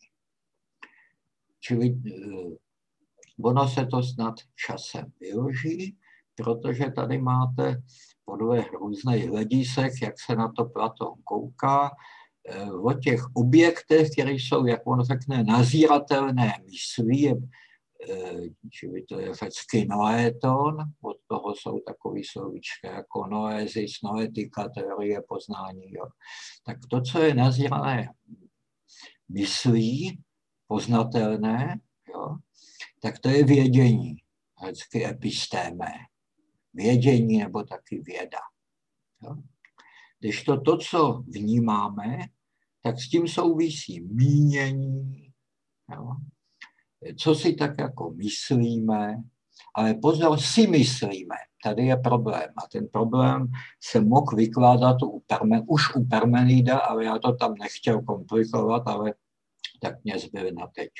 Čili ono se to snad časem vyloží, protože tady máte podle různých hledisek, jak se na to Platon kouká, o těch objektech, které jsou, jak on řekne, nazíratelné myslí, čili to je řecky noéton, od toho jsou takový slovíčka jako noézis, noetika, teorie poznání. Jo. Tak to, co je nazírané myslí, poznatelné, jo, tak to je vědění, řecky epistémé. Vědění nebo taky věda. Jo. Když to, to, co vnímáme, tak s tím souvisí mínění, jo. Co si tak jako myslíme, ale pozor, si myslíme, tady je problém. A ten problém se mohl vykládat u Permen, už u Parmenida, ale já to tam nechtěl komplikovat, ale tak mě zbyl na teď.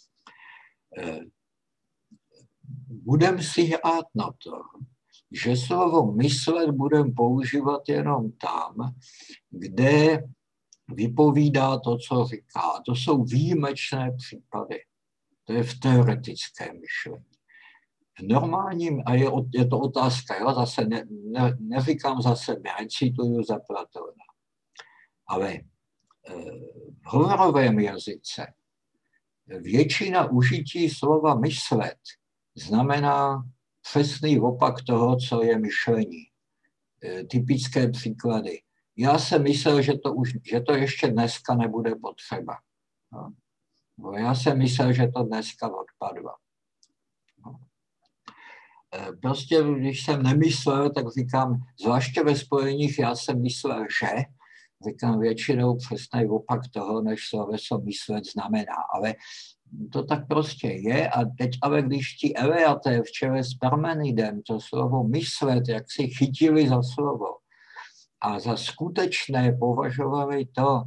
Budeme si hrát na to, že slovo myslet budeme používat jenom tam, kde vypovídá to, co říká. To jsou výjimečné případy. To je v teoretickém myšlení. V normálním, a je, je to otázka, jo, zase ne, ne, neříkám za sebe, necituju za Platona, ale e, v hovorovém jazyce většina užití slova myslet znamená přesný opak toho, co je myšlení. E, typické příklady. Já jsem myslel, že to, už, že to ještě dneska nebude potřeba. No. Bo já jsem myslel, že to dneska odpadlo. No. E, prostě, když jsem nemyslel, tak říkám, zvláště ve spojeních, já jsem myslel, že, říkám většinou přesný opak toho, než sloveso myslet znamená. Ale to tak prostě je. A teď ale když ti Eleaté v čele s Parmenidem to slovo myslet, jak si chytili za slovo a za skutečné považovali to,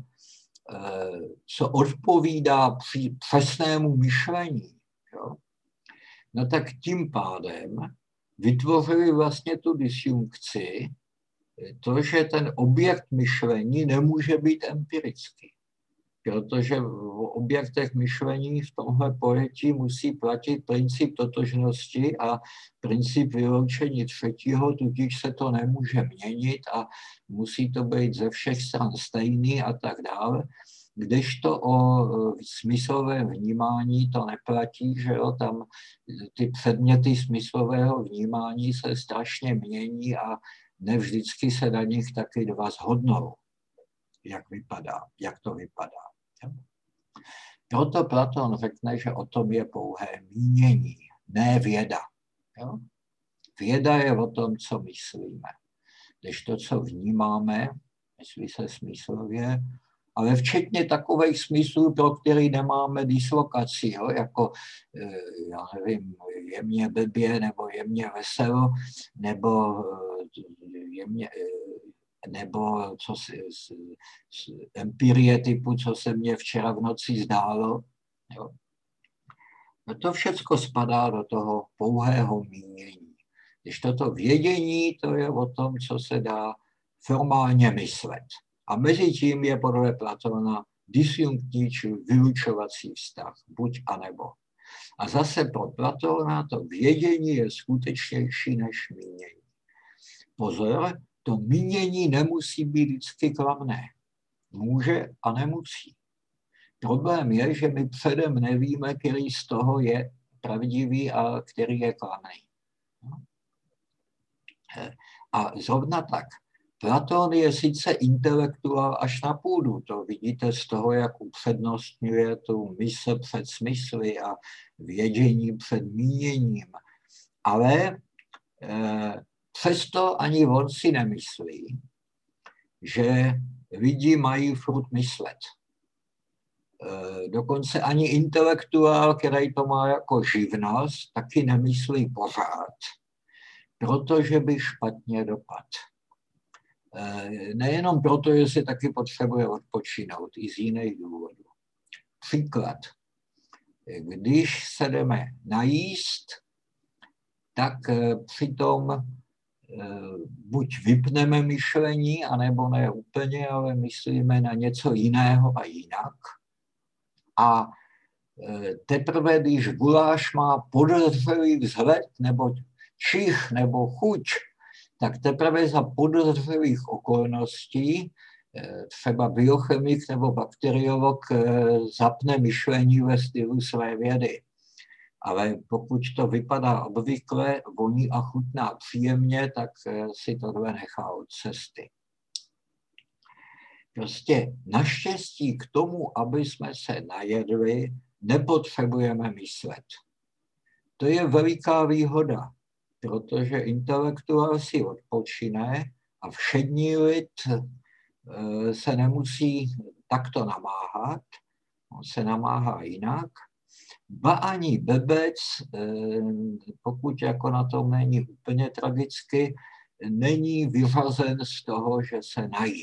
co odpovídá přesnému myšlení, jo? No tak tím pádem vytvořili vlastně tu disjunkci, to, že ten objekt myšlení nemůže být empirický. Protože v objektech myšlení v tomhle pojetí musí platit princip totožnosti a princip vyloučení třetího, tudíž se to nemůže měnit a musí to být ze všech stran stejný a tak dále. Kdežto o smyslovém vnímání to neplatí, že jo, tam ty předměty smyslového vnímání se strašně mění a nevždycky se na nich taky dva shodnou, jak vypadá, jak to vypadá. Jo? Proto Platon řekne, že o tom je pouhé mínění, ne věda. Jo? Věda je o tom, co myslíme. Když to, co vnímáme, myslí se smyslově, ale včetně takových smyslů, pro který nemáme dislokaci, jo? Jako, já nevím, jemně blbě, nebo jemně veselo, nebo jemně, nebo co si, z, z empirie typu, co se mně včera v noci zdálo. Jo? To všecko spadá do toho pouhého mínění. Když toto vědění, to je o tom, co se dá formálně myslet. A mezi tím je podle Platona disjunktní, či vylučovací vztah, buď a nebo. A zase pro Platona to vědění je skutečnější než mínění. Pozor, to mínění nemusí být vždycky klamné. Může a nemusí. Problém je, že my předem nevíme, který z toho je pravdivý a který je klamný. A zrovna tak. Platón je sice intelektuál až na půdu, to vidíte z toho, jak upřednostňuje tu mysl před smysly a vědění před míněním, ale eh, přesto ani on si nemyslí, že lidi mají furt myslet. Dokonce ani intelektuál, který to má jako živnost, taky nemyslí pořád, protože by špatně dopadl. Nejenom proto, že si taky potřebuje odpočinout, i z jiných důvodů. Příklad. Když se jdeme najíst, tak přitom buď vypneme myšlení, anebo ne úplně, ale myslíme na něco jiného a jinak. A teprve, když guláš má podezřelý vzhled, nebo čich, nebo chuť, tak teprve za podezřelých okolností třeba biochemik nebo bakteriolog zapne myšlení ve stylu své vědy. Ale pokud to vypadá obvykle, voní a chutná příjemně, tak si tohle nechá od cesty. Prostě naštěstí k tomu, aby jsme se najedli, nepotřebujeme myslet. To je veliká výhoda, protože intelektuál si odpočine a všední lid se nemusí takto namáhat, on se namáhá jinak. Ba ani bebec, pokud jako na tom není úplně tragicky, není vyřazen z toho, že se nají.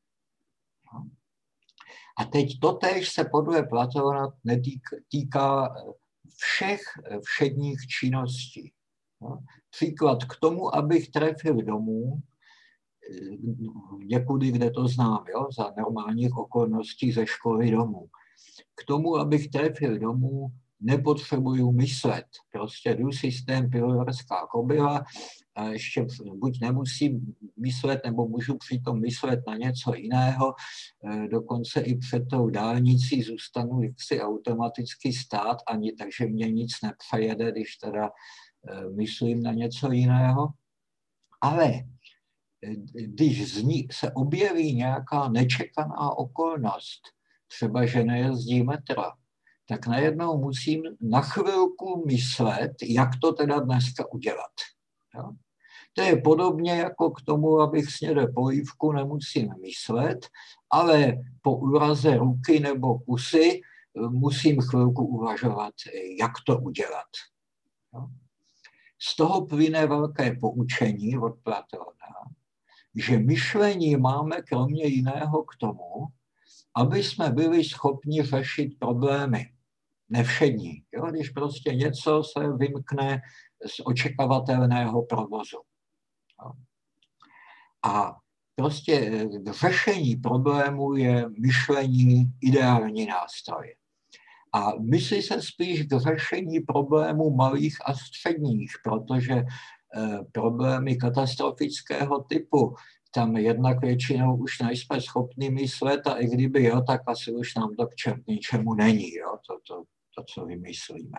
A teď totéž se podle Platona týká všech všedních činností. Příklad k tomu, abych trefil domů, někudy, kde to znám, jo, za normálních okolností ze školy domů. K tomu, abych trefil domů, nepotřebuju myslet. Prostě jdu systém pivovarská kobyla a ještě buď nemusím myslet, nebo můžu přitom myslet na něco jiného. Dokonce i před tou dálnicí zůstanu jaksi automaticky stát, ani takže mě nic nepřejede, když teda myslím na něco jiného. Ale když se objeví nějaká nečekaná okolnost, třeba že nejezdí metra, tak najednou musím na chvilku myslet, jak to teda dneska udělat. Jo? To je podobně jako k tomu, abych snědl polívku, nemusím myslet, ale po úraze ruky nebo pusy musím chvilku uvažovat, jak to udělat. Jo? Z toho plyne velké poučení od Platona, že myšlení máme kromě jiného k tomu, aby jsme byli schopni řešit problémy. Nevšední. Jo? Když prostě něco se vymkne z očekávatelného provozu. Jo? A prostě řešení problému je myšlení ideální nástroj. A myslí se spíš k řešení problémů malých a středních, protože eh, problémy katastrofického typu, tam jednak většinou už nejsme schopni myslet a i kdyby jo, tak asi už nám to k čem, ničemu není, jo, to, to, to, co vymyslíme.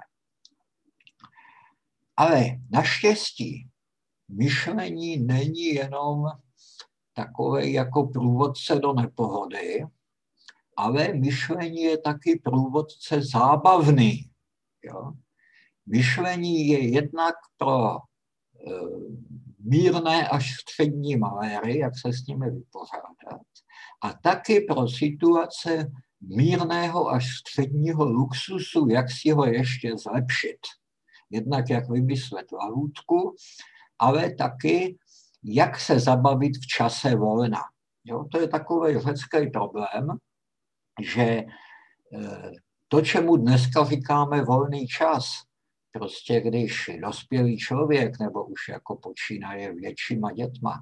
Ale naštěstí myšlení není jenom takové jako průvodce do nepohody, ale myšlení je taky průvodce zábavný. Jo? Myšlení je jednak pro e, mírné až střední maléry, jak se s nimi vypořádat, a taky pro situace mírného až středního luxusu, jak si ho ještě zlepšit. Jednak jak vymyslet lahůdku, ale taky jak se zabavit v čase volna. Jo, to je takový řecký problém, že to, čemu dneska říkáme volný čas, prostě když dospělý člověk nebo už jako počínaje většíma dětma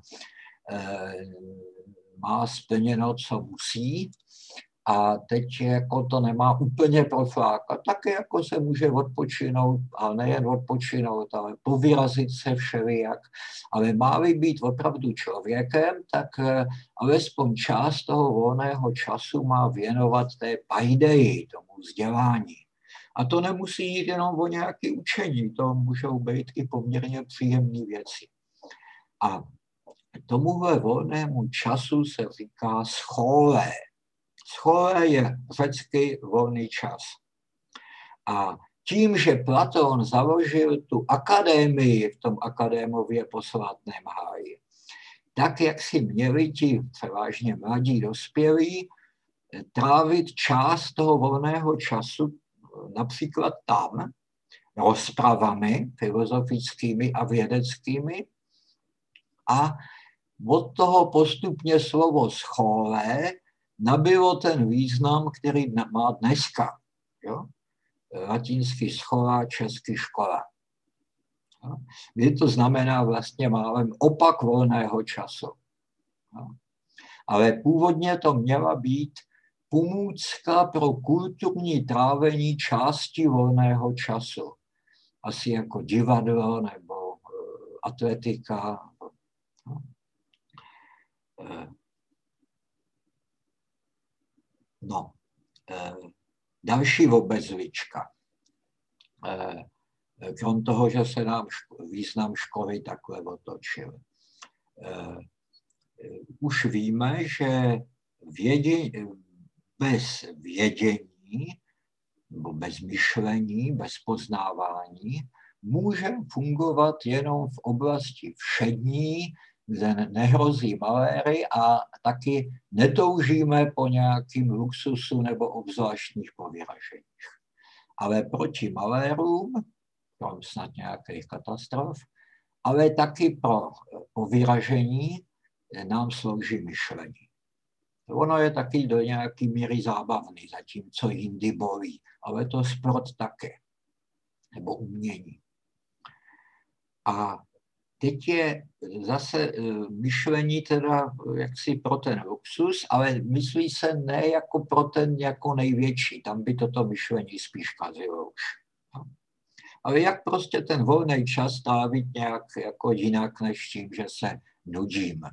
má splněno, co musí, a teď jako to nemá úplně proflákat, taky jako se může odpočinout, a nejen odpočinout, ale povyrazit se všelijak. Ale má-li být opravdu člověkem, tak alespoň část toho volného času má věnovat té paideji, tomu vzdělání. A to nemusí jít jenom o nějaké učení, to můžou být i poměrně příjemné věci. A tomuhle volnému času se říká schole. Schole je řecký volný čas. A tím, že Platón založil tu akademii v tom akadémově posvátném háji, tak jak si měli ti převážně mladí dospělí trávit část toho volného času například tam, rozpravami filozofickými a vědeckými, a od toho postupně slovo schole nabylo ten význam, který má dneska. Jo? Latinský schola, český škola. Jo? Kdy to znamená vlastně málem opak volného času. Jo? Ale původně to měla být pomůcka pro kulturní trávení části volného času. Asi jako divadlo nebo atletika. No, další obezlička. Krom toho, že se nám význam školy takhle otočil. Už víme, že vědění, bez vědění, nebo bez myšlení, bez poznávání, může fungovat jenom v oblasti všední, kde nehrozí maléry a taky netoužíme po nějakým luxusu nebo obzvláštních povyraženích. Ale proti malérům, krom snad nějakých katastrof, ale taky pro povyražení nám slouží myšlení. Ono je taky do nějaké míry zábavný, zatímco jindy bolí, ale to sport také, nebo umění. A teď je zase myšlení teda jaksi pro ten luxus, ale myslí se ne jako pro ten jako největší, tam by toto myšlení spíš kazilo už. Ale jak prostě ten volný čas trávit nějak jako jinak, než tím, že se nudíme.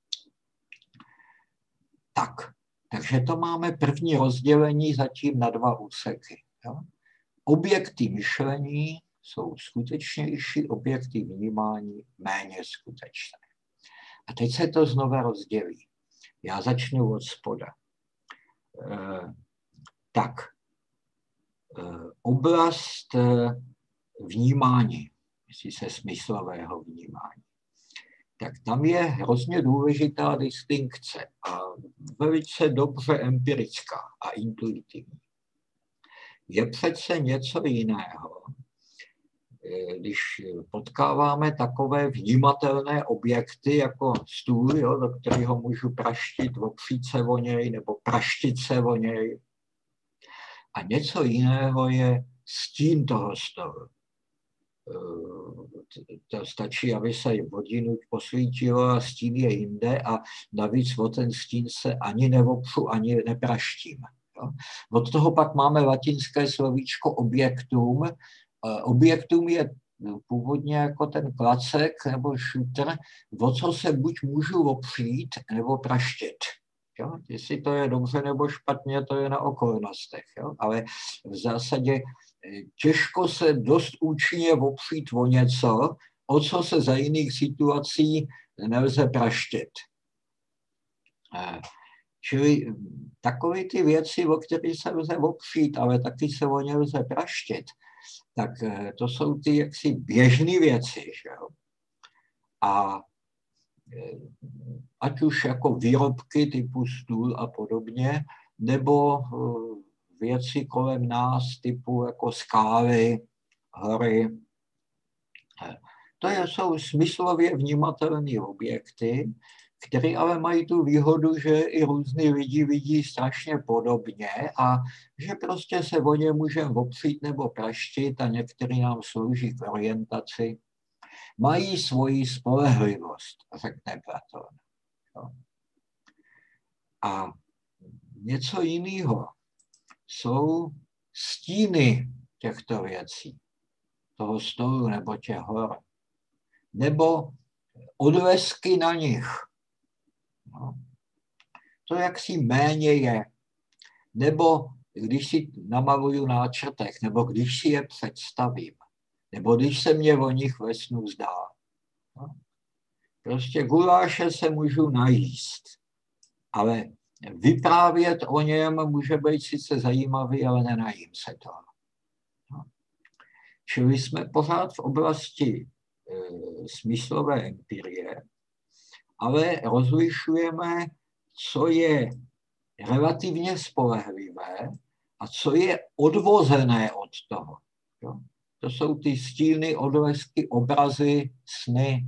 Tak, takže to máme první rozdělení zatím na dva úseky. Jo? Objekty myšlení jsou skutečnější, objekty vnímání méně skutečné. A teď se to znova rozdělí. Já začnu od spoda. E, tak, e, oblast e, vnímání, myslí se smyslového vnímání, tak tam je hrozně důležitá distinkce a velice dobře empirická a intuitivní. Je přece něco jiného, když potkáváme takové vnímatelné objekty jako stůl, jo, do kterého můžu praštit, opřít se o něj nebo praštit se o něj. A něco jiného je stín toho stolu. To stačí, aby se hodinu posvítilo a stín je jinde a navíc o ten stín se ani neopřu, ani nepraštím. Jo. Od toho pak máme latinské slovíčko objektum. Objektum je původně jako ten klacek nebo šutr, o co se buď můžu opřít nebo praštit. Jo? Jestli to je dobře nebo špatně, to je na okolnostech. Jo? Ale v zásadě těžko se dost účinně opřít o něco, o co se za jiných situací nelze praštit. Čili takové ty věci, o kterých se lze opřít, ale taky se o ně lze praštit, tak to jsou ty jaksi běžné věci. Že jo? A ať už jako výrobky typu stůl a podobně, nebo věci kolem nás typu jako skály, hory. To jsou smyslově vnímatelné objekty, které ale mají tu výhodu, že i různý lidi vidí strašně podobně a že prostě se o ně můžeme opřít nebo praštit a některý nám slouží k orientaci. Mají svoji spolehlivost, řekne Platon. A něco jiného jsou stíny těchto věcí, toho stolu nebo těch hor, nebo odlesky na nich. No. To jaksi méně je. Nebo když si namaluju náčrtech, nebo když si je představím, nebo když se mě o nich ve snu zdá. No. Prostě guláše se můžu najíst, ale vyprávět o něm může být sice zajímavý, ale nenajím se to. No. Čili jsme pořád v oblasti e, smyslové empirie, ale rozlišujeme, co je relativně spolehlivé a co je odvozené od toho. Jo? To jsou ty stíny, odlesky, obrazy, sny.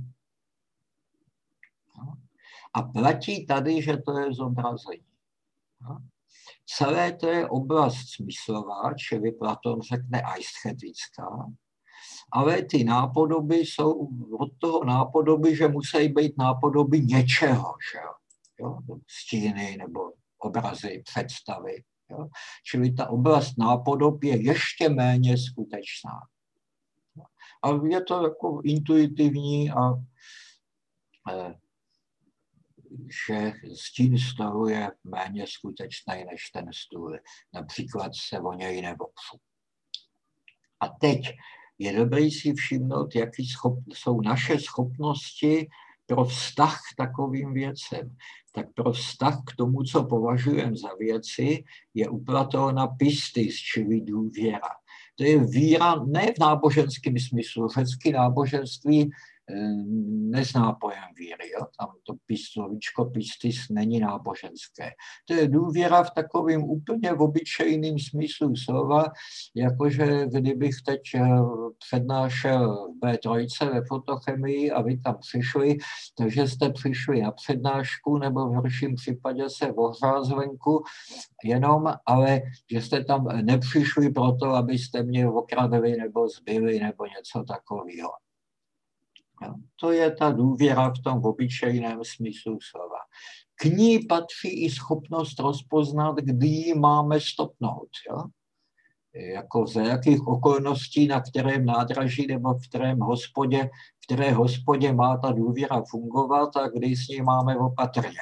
Jo? A platí tady, že to je zobrazení. Jo? Celé to je oblast smyslová, čili Platon řekne aesthetická, ale ty nápodoby jsou od toho nápodoby, že musí být nápodoby něčeho, že jo? Stíny nebo obrazy, představy. Jo? Čili ta oblast nápodob je ještě méně skutečná. A je to jako intuitivní a e, že stín stolu je méně skutečný než ten stůl. Například se o něj nepopřu. A teď je dobré si všimnout, jaký schop, jsou naše schopnosti pro vztah k takovým věcem. Tak pro vztah k tomu, co považujeme za věci, je u Platona pistis, čili důvěra. To je víra ne v náboženském smyslu. Řecké náboženství nezná pojem víry. Jo? Tam to slovíčko pistis není náboženské. To je důvěra v takovým úplně obyčejným smyslu slova, jakože kdybych teď přednášel v bé tři ve fotochemii a vy tam přišli, takže jste přišli na přednášku nebo v horším případě se ohřál zvenku jenom, ale že jste tam nepřišli proto, abyste mě okradli nebo zbyli nebo něco takového. To je ta důvěra v tom obyčejném smyslu slova. K ní patří i schopnost rozpoznat, kdy ji máme stopnout. Jo? Jako za jakých okolností, na kterém nádraží nebo v kterém hospodě, v které hospodě má ta důvěra fungovat a kdy s ní máme opatrně.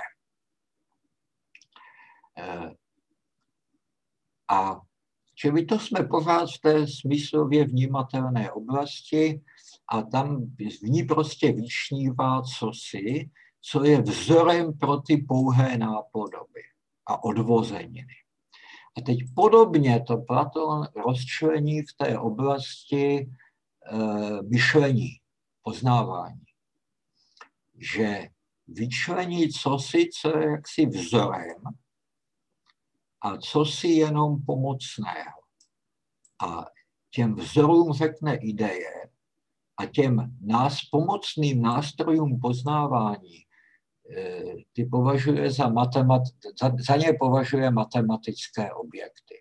A čili to jsme pořád v té smyslově vnímatelné oblasti a tam v ní prostě vyšnívá cosi, co je vzorem pro ty pouhé nápodoby a odvozeniny. A teď podobně to Platon rozčlení v té oblasti e, myšlení, poznávání. Že vyčlení cosi, co je jaksi vzorem a cosi jenom pomocného. A těm vzorům řekne ideje a těm nás pomocným nástrojům poznávání ty považuje za, matemat- za, za ně považuje matematické objekty.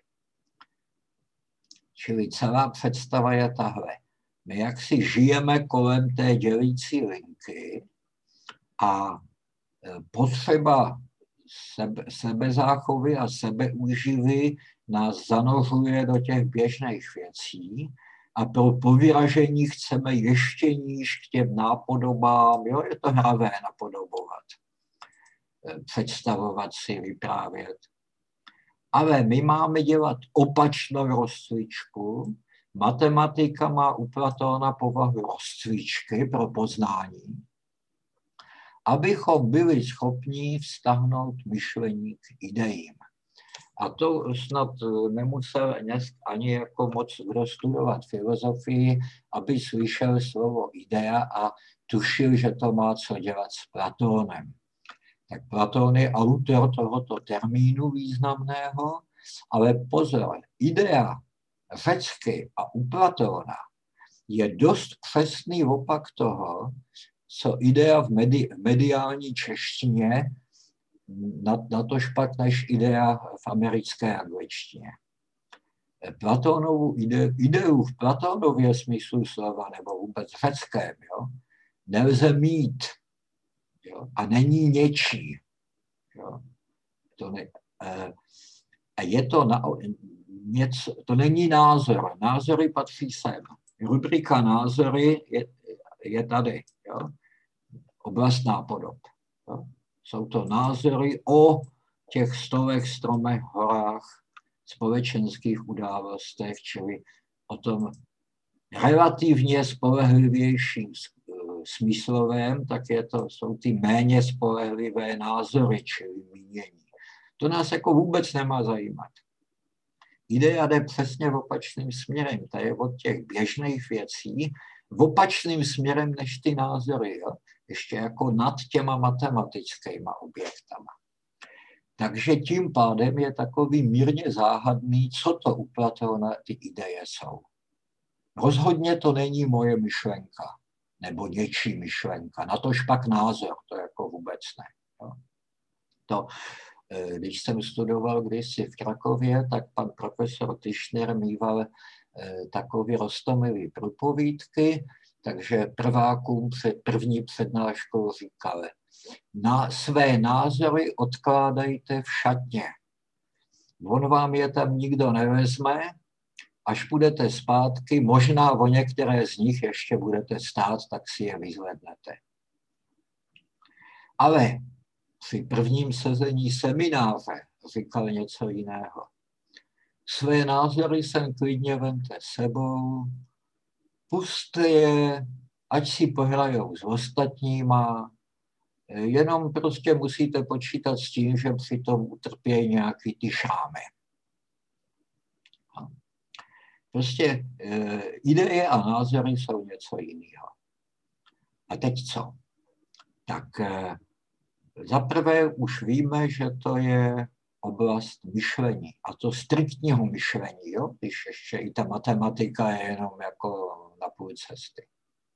Čili celá představa je tahle. My jak si žijeme kolem té dělící linky a potřeba sebe, sebezáchovy a sebeúživy nás zanořuje do těch běžných věcí a pro povyražení chceme ještě níž k těm nápodobám, jo, je to hravé napodobovat, představovat si, vyprávět. Ale my máme dělat opačnou rozcvičku. Matematika má u Platóna povahu rozcvičky pro poznání, abychom byli schopni vztahnout myšlení k idejím. A to snad nemusel ani jako moc kdo studovat filozofii, aby slyšel slovo idea a tušil, že to má co dělat s Platónem. Tak Platón je autor tohoto termínu významného, ale pozor, idea řecky a u Platóna je dost přesný opak toho, co idea v, medi, v mediální češtině, na, na to špak než idea v americké angličtině. Platónovu ide, ideu v Platónově smyslu slova, nebo vůbec řeckém, jo, nelze mít, jo, a není něčí. Jo. To, ne, a je to, na, něco, to není názor, názory patří sem. Rubrika názory je, je tady, jo. Oblast nápodob. Jo. Jsou to názory o těch stovek, stromech, horách, společenských událostech, čili o tom relativně spolehlivějším smyslovém, tak je to, jsou ty méně spolehlivé názory, čili mínění. To nás jako vůbec nemá zajímat. Idea jde přesně opačným směrem. To je od těch běžných věcí opačným směrem než ty názory. Jo? Ještě jako nad těma matematickýma objektama. Takže tím pádem je takový mírně záhadný, co to u Platóna ty ideje jsou. Rozhodně to není moje myšlenka, nebo něčí myšlenka, na tož pak názor, to jako vůbec ne. Jo? To, když jsem studoval kdysi v Krakově, tak pan profesor Tischner mýval takové roztomilé propovídky, takže prvákům před první přednáškou říkali, na své názory odkládejte v šatně. On vám je tam nikdo nevezme, až půjdete zpátky, možná o některé z nich ještě budete stát, tak si je vyzvednete. Ale při prvním sezení semináře říkal něco jiného. Své názory sem klidně vemte sebou, pusťte je, ať si pohrajou s ostatníma, jenom prostě musíte počítat s tím, že při tom utrpějí nějaký ty šrámy. Prostě e, ideje a názory jsou něco jiného. A teď co? Tak e, zaprvé už víme, že to je oblast myšlení. A to striktního myšlení, jo? Když ještě i ta matematika je jenom jako na půl cesty.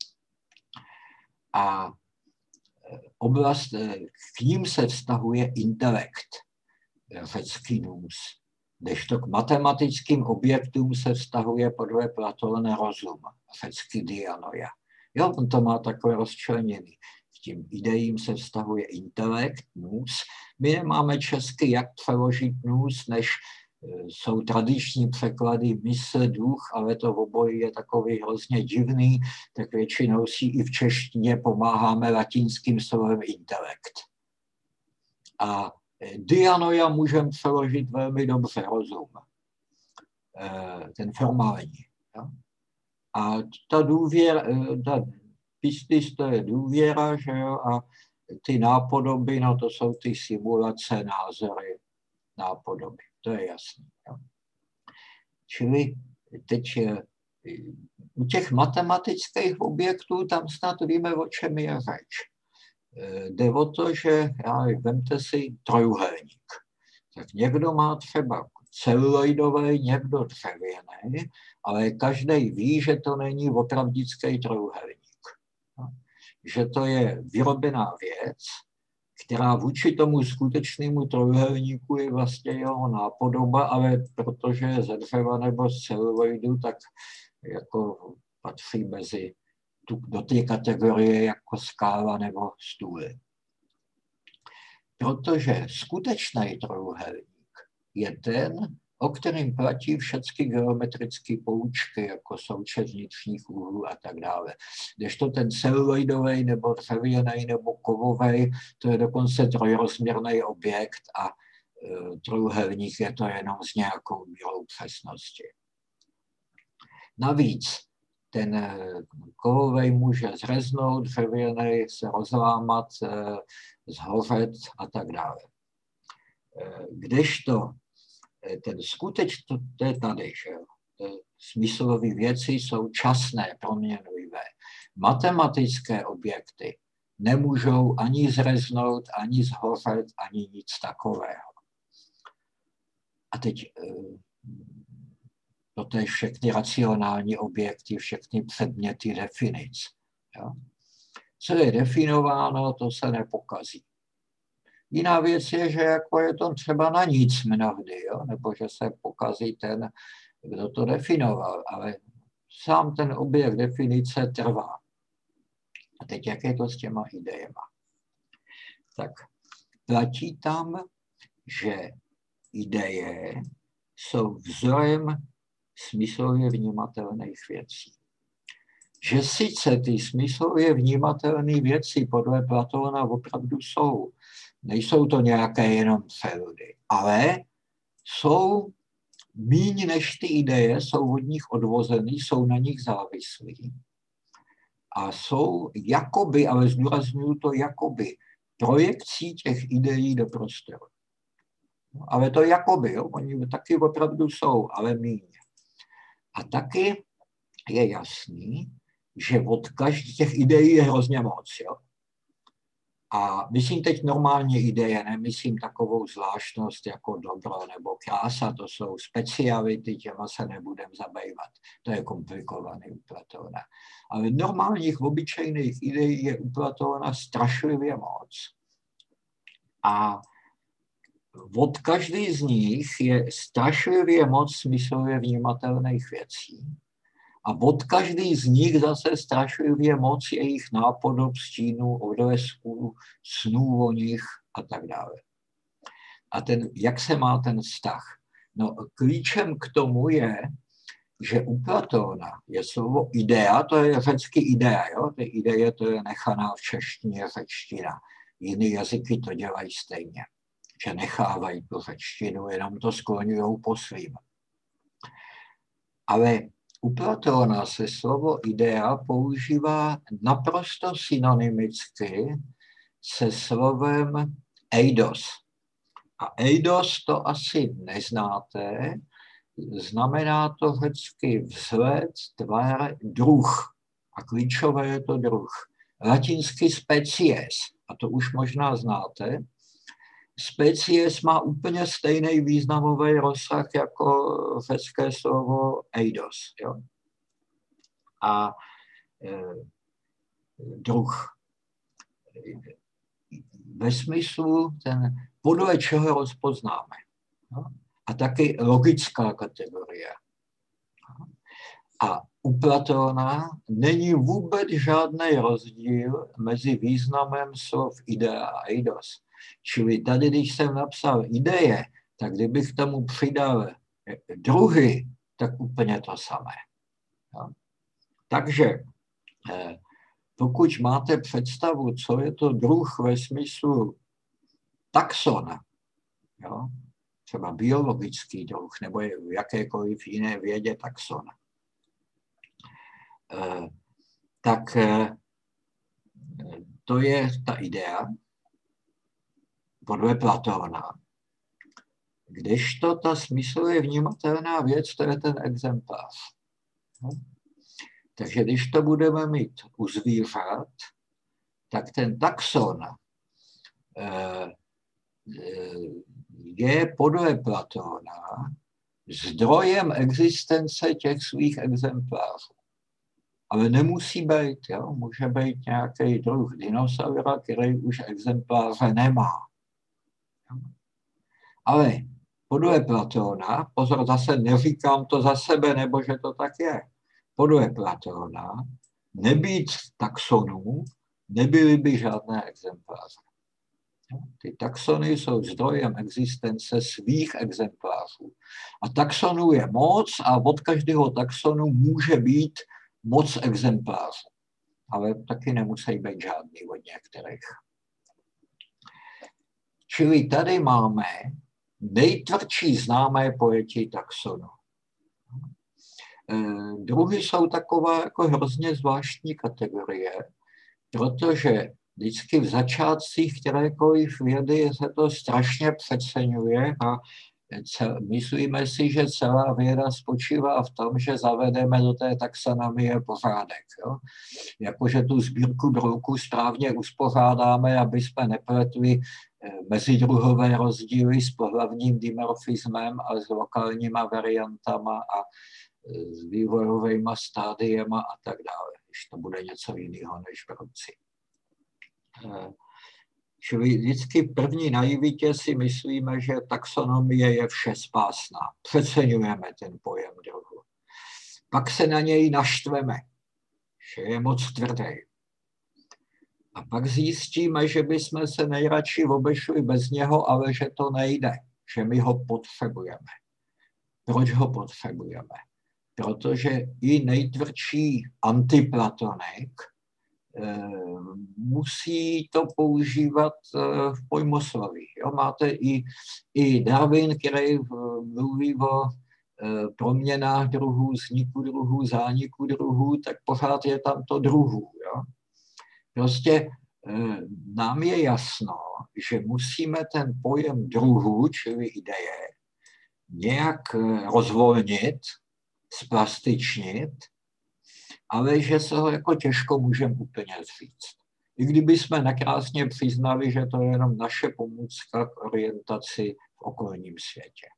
A oblast, k ním se vztahuje intelekt, řecký nous. Kdežto k matematickým objektům se vztahuje podle Platóna rozum, řecký dianoia. Jo, on to má takové rozčleněný. K tím idejím se vztahuje intelekt, nous. My nemáme česky, jak přeložit nous, než jsou tradiční překlady mysl, duch, ale to v obojí je takový hrozně divný, tak většinou si i v češtině pomáháme latinským slovem intelekt. A dianoia můžeme přeložit velmi dobře, rozum, ten formální. A ta důvěra, ta pistis, to je důvěra, že jo, a ty nápodoby, no to jsou ty simulace, názory, nápodoby. To je jasné. Jo. Čili teď u těch matematických objektů tam snad víme, o čem je řeč. Jde o to, že já, vemte si trojúhelník. Tak někdo má třeba celuloidový, někdo dřevěný, ale každý ví, že to není opravdický trojúhelník. Že to je vyrobená věc, která vůči tomu skutečnému trojúhelníku je vlastně jeho nápodoba, ale protože je ze dřeva nebo z celuloidu, tak jako patří mezi tu, do té kategorie jako skála nebo stůl. Protože skutečný trojúhelník je ten, o kterým platí všechny geometrické poučky, jako součet vnitřních úhlů a tak dále. Kdežto ten celuloidový nebo dřevěný nebo kovový, to je dokonce trojrozměrný objekt a e, trojúhelník je to jenom s nějakou mírou přesnosti. Navíc ten kovový může zreznout, dřevěný se rozlámat, e, zhořet a tak dále. E, kdežto ten skuteč, to, to je tady, že jo. Smyslové věci jsou časné, proměnlivé. Matematické objekty nemůžou ani zreznout, ani zhořet, ani nic takového. A teď to je všechny racionální objekty, všechny předměty definic. Jo? Co je definováno, to se nepokazí. Jiná věc je, že jako je to třeba na nic mnohdy, jo? Nebo že se pokazí ten, kdo to definoval, ale sám ten objekt definice trvá. A teď jak je to s těma idejema? Tak platí tam, že ideje jsou vzorem smyslově vnímatelných věcí. Že sice ty smyslově vnímatelné věci podle Platóna opravdu jsou, nejsou to nějaké jenom pseudy, ale jsou míň než ty ideje, jsou od nich odvozený, jsou na nich závislí a jsou jakoby, ale zdůraznuju to jakoby, projekcí těch ideí do prostoru. Ale to jakoby, jo, oni taky opravdu jsou, ale míň. A taky je jasný, že od každých těch ideí je hrozně moc. Jo? A myslím teď normálně ideje, nemyslím takovou zvláštnost jako dobro nebo krása, to jsou speciality, těma se nebudeme zabývat. To je komplikovaný u Platóna. Ale normálních, obyčejných ideí je u Platóna strašlivě moc. A od každý z nich je strašlivě moc smyslově vnímatelných věcí. A od každý z nich zase strašlivě moc jejich nápodob, stínů, odlesků, snů o nich a tak dále. A ten, jak se má ten vztah? No, klíčem k tomu je, že u Platóna je slovo idea, to je řecky idea, jo? Ty ideje to je nechaná v češtině řečtina. Jiný jazyky to dělají stejně, že nechávají tu řečtinu, jenom to skloňují po svým. Ale u Platóna se slovo idea používá naprosto synonymicky se slovem eidos. A eidos to asi neznáte, znamená to řecky vzhled, tvar, druh. A klíčové je to druh. Latinsky species, a to už možná znáte. Species má úplně stejný významový rozsah jako řecké slovo eidos. Jo? A e, druh. Ve smyslu ten, podle čeho rozpoznáme. Jo? A taky logická kategorie. A u Platóna není vůbec žádný rozdíl mezi významem slov idea a eidos. Čili tady, když jsem napsal ideje, tak kdybych tomu přidal druhy, tak úplně to samé. Jo? Takže pokud máte představu, co je to druh ve smyslu taxon, jo? Třeba biologický druh, nebo v jakékoliv jiné vědě taxon, tak to je ta idea podle Platóna. Kdežto ta smyslově vnímatelná věc, to je ten exemplář. Takže když to budeme mít u zvířat, tak ten taxon je podle Platóna zdrojem existence těch svých exemplářů. Ale nemusí být, jo? Může být nějaký druh dinosaura, který už exempláře nemá. Ale podle Platóna, pozor, zase neříkám to za sebe, nebo že to tak je, podle Platóna nebýt taxonů, nebyly by žádné exempláře. Ty taxony jsou zdrojem existence svých exemplářů. A taxonů je moc a od každého taxonu může být moc exemplářů. Ale taky nemusí být žádný od některých. Čili tady máme nejtvrdší známé pojetí taxonu. E, druhy jsou taková jako hrozně zvláštní kategorie, protože vždycky v začátcích kterékoliv vědy se to strašně přeceňuje a myslíme si, že celá věda spočívá v tom, že zavedeme do té taxonomie pořádek. Jo? Jakože tu sbírku brouků správně uspořádáme, aby jsme nepletli mezidruhové rozdíly s pohlavním dimorfismem a s lokálníma variantama a s vývojovými stádiema a tak dále, když to bude něco jiného než brouci. Čili vždycky první naivitě si myslíme, že taxonomie je všespásná. Přeceňujeme ten pojem druhu. Pak se na něj naštveme, že je moc tvrdý. A pak zjistíme, že bychom se nejradši obešli bez něho, ale že to nejde, že my ho potřebujeme. Proč ho potřebujeme? Protože i nejtvrdší antiplatonik musí to používat v pojmosloví. Jo, máte i, i Darwin, který mluví o proměnách druhů, vzniku druhů, zániku druhů, tak pořád je tam to druhů. Jo. Prostě nám je jasno, že musíme ten pojem druhů, čili ideje, nějak rozvolnit, splastičnit, ale že se ho jako těžko můžeme úplně říct. I kdyby jsme nakrásně přiznali, že to je jenom naše pomůcka k orientaci v okolním světě.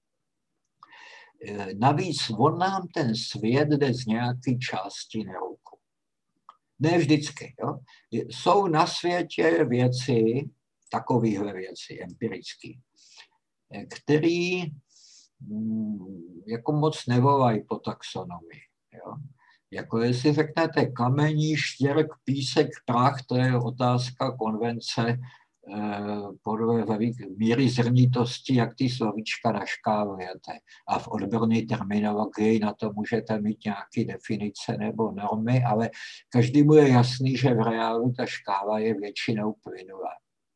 Navíc on nám ten svět jde z nějaké části na ruku. Ne vždycky. Jo? Jsou na světě věci, takovéhle věci, empirické, které jako moc nevolají po taxonomii. Jo? Jako jestli řeknete kamení, štěrk, písek, prach, to je otázka konvence eh, podle míry zrnitosti, jak ty slovíčka naškálujete. A v odborné terminologii na to můžete mít nějaké definice nebo normy, ale každému je jasný, že v reálu ta škála je většinou plynulá.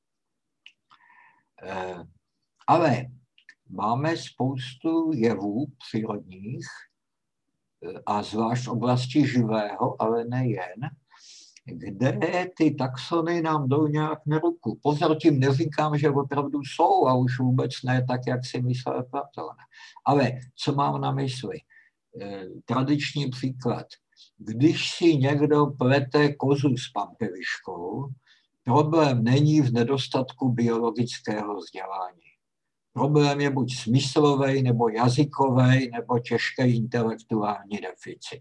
Eh, ale máme spoustu jevů přírodních, a zvlášť v oblasti živého, ale nejen, kde ty taxony nám jdou nějak na ruku. Pozor, tím neříkám, že opravdu jsou a už vůbec ne tak, jak si myslel Platón. Ale co mám na mysli? Tradiční příklad. Když si někdo plete kozu s pampeliškou, problém není v nedostatku biologického vzdělání. Problém je buď smyslový, nebo jazykový, nebo těžký intelektuální deficit.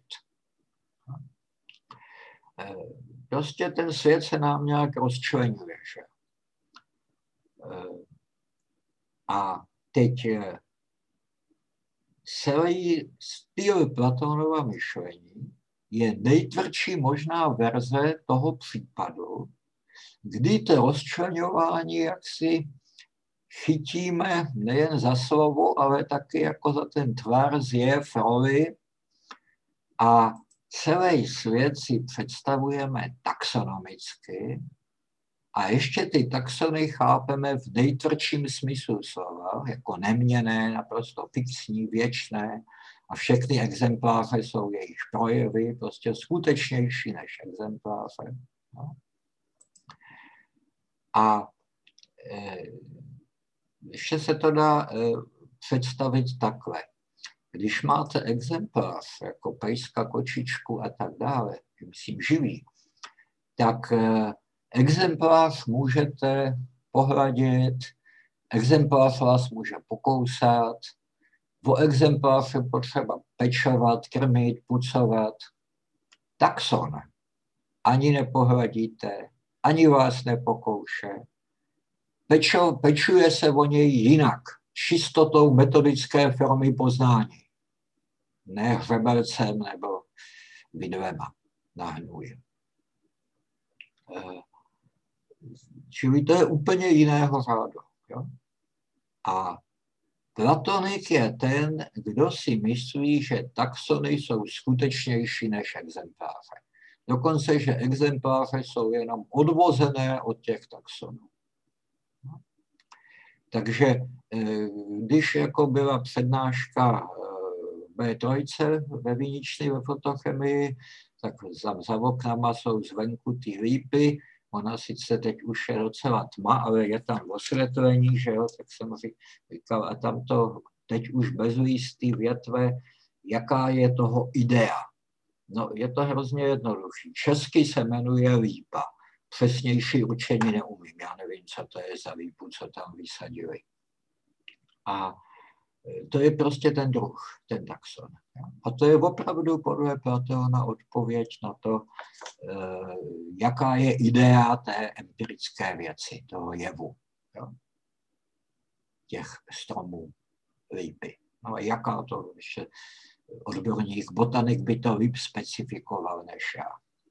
Prostě ten svět se nám nějak rozčleňuje. Že? A teď celý styl Platónova myšlení je nejtvrdší možná verze toho případu, kdy to rozčleňování jaksi chytíme nejen za slovo, ale taky jako za ten tvar, zjev, roli a celý svět si představujeme taxonomicky a ještě ty taxony chápeme v nejtvrdším smyslu slova, jako neměnné, naprosto fixní, věčné a všechny exempláře jsou jejich projevy, prostě skutečnější než exempláře. No. A e, ještě se to dá e, představit takhle. Když máte exemplář, jako pejska, kočičku a tak dále, myslím živý, tak e, exemplář můžete pohladit, exemplář vás může pokousat, o exemplář je potřeba pečovat, krmit, pucovat. Taxon ani nepohladíte, ani vás nepokouše. Pečo, pečuje se o něj jinak, čistotou metodické formy poznání. Ne hřebelcem nebo vidvema na hnůj. Čili to je úplně jiného řádu. Jo? A platonik je ten, kdo si myslí, že taxony jsou skutečnější než exempláře. Dokonce, že exempláře jsou jenom odvozené od těch taxonů. No. Takže když jako byla přednáška bé tři ve Viničné ve fotochemii, tak za, za oknama jsou zvenku ty lípy ona sice teď už je docela tma, ale je tam osvětlení, že jo, tak jsem říkal, a tam to teď už bezlístý větve, jaká je toho idea. No, je to hrozně jednoduchý. Česky se jmenuje lípa. Přesnější určení neumím. Já nevím, co to je za lípu, co tam vysadili. A to je prostě ten druh, ten taxon. A to je opravdu podle Platona odpověď na to, jaká je idea té empirické věci, toho jevu, jo? Těch stromů lípy. No a jaká to ještě odborník, botanik by to líp specifikoval než já.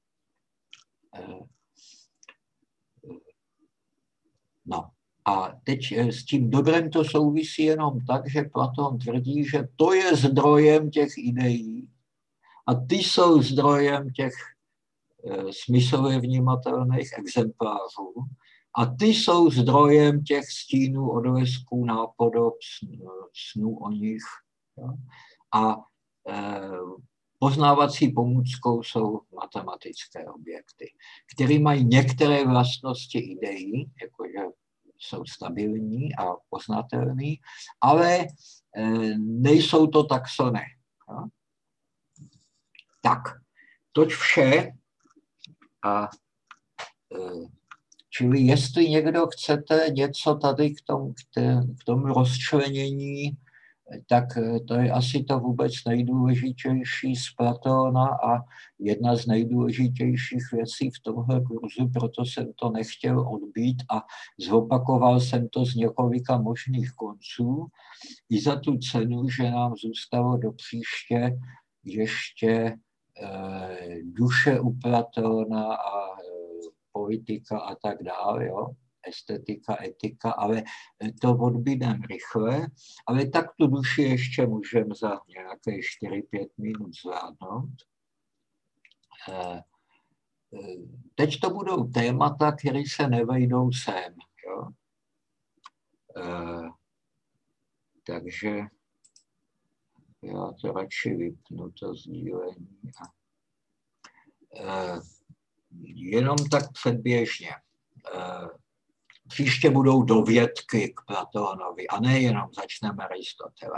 No a teď s tím dobrem to souvisí jenom tak, že Platon tvrdí, že to je zdrojem těch ideí a ty jsou zdrojem těch smyslově vnímatelných exemplářů a ty jsou zdrojem těch stínů, odlesků, nápodob, snů o nich. A poznávací pomůckou jsou matematické objekty, které mají některé vlastnosti ideí, jakože jsou stabilní a poznatelný, ale nejsou to taxony. Tak, toť vše. A čili jestli někdo chcete něco tady k tomu, k tomu rozčlenění, tak to je asi to vůbec nejdůležitější z Platona a jedna z nejdůležitějších věcí v tomhle kurzu, proto jsem to nechtěl odbít a zopakoval jsem to z několika možných konců i za tu cenu, že nám zůstalo do příště ještě eh, duše u Platona a eh, politika a tak dále, jo. Estetika, etika, ale to odbídem rychle, ale tak tu duši ještě můžeme za nějaké čtyři pět minut zvládnout. Teď to budou témata, které se nevejdou sem. Jo? Takže já to radši vypnu, to sdílení. Jenom tak předběžně. Příště budou dovědky k Platónovi a nejenom začneme Aristotela.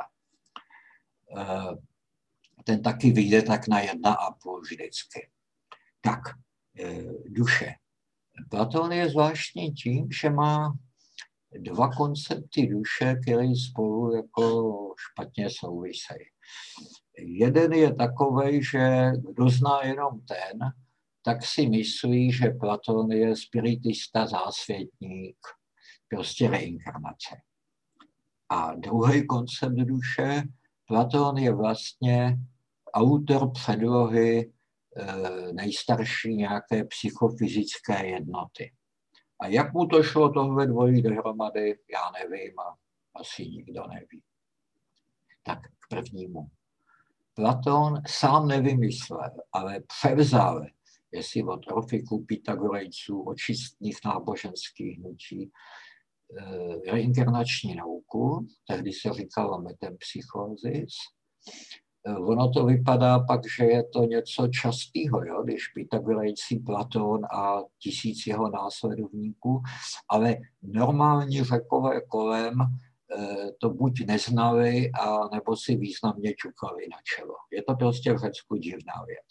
Ten taky vyjde tak na jedna a půl vždycky. Tak, duše. Platón je zvláštní tím, že má dva koncepty duše, které spolu jako špatně souvisejí. Jeden je takovej, že kdo zná jenom ten, tak si myslí, že Platón je spiritista, zásvětník, prostě reinkarnace. A druhý koncept duše, Platón je vlastně autor předlohy nejstarší nějaké psychofyzické jednoty. A jak mu to šlo tohle dvojí dohromady, já nevím a asi nikdo neví. Tak k prvnímu. Platón sám nevymyslel, ale převzal, jestli od Orfiků, Pythagorejců, od čistých náboženských hnutí, reinkarnační nauku, tehdy se říkalo metempsychózis. Ono to vypadá pak, že je to něco častého, jo? Když Pythagorejci, Platón a tisíc jeho následovníků, ale normální Řekové kolem to buď neznali, a nebo si významně čukali na čelo. Je to prostě v Řecku divná věc.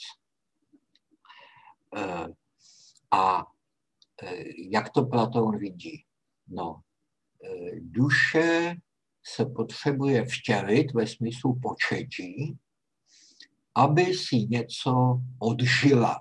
A jak to Platón vidí? No, duše se potřebuje vtělit ve smyslu početí, aby si něco odžila.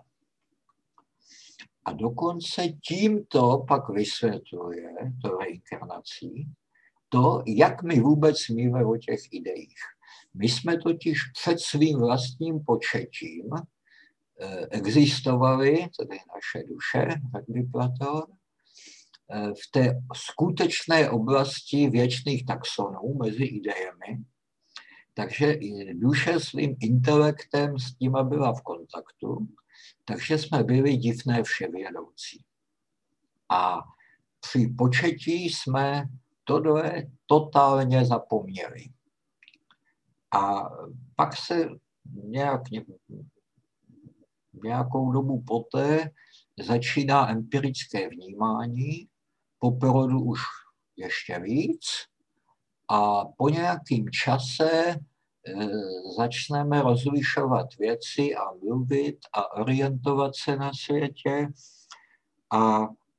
A dokonce tímto pak vysvětluje, to reinkarnací, to, jak my vůbec smíme o těch ideích. My jsme totiž před svým vlastním početím existovali, tedy naše duše, tak by Platón, v té skutečné oblasti věčných taxonů mezi idejemi. Takže duše svým intelektem s tím byla v kontaktu, takže jsme byli divné vševědoucí. A při početí jsme tohle totálně zapomněli. A pak se nějak, nějakou dobu poté začíná empirické vnímání, po porodu už ještě víc a po nějakém čase začneme rozlišovat věci a mluvit a orientovat se na světě. A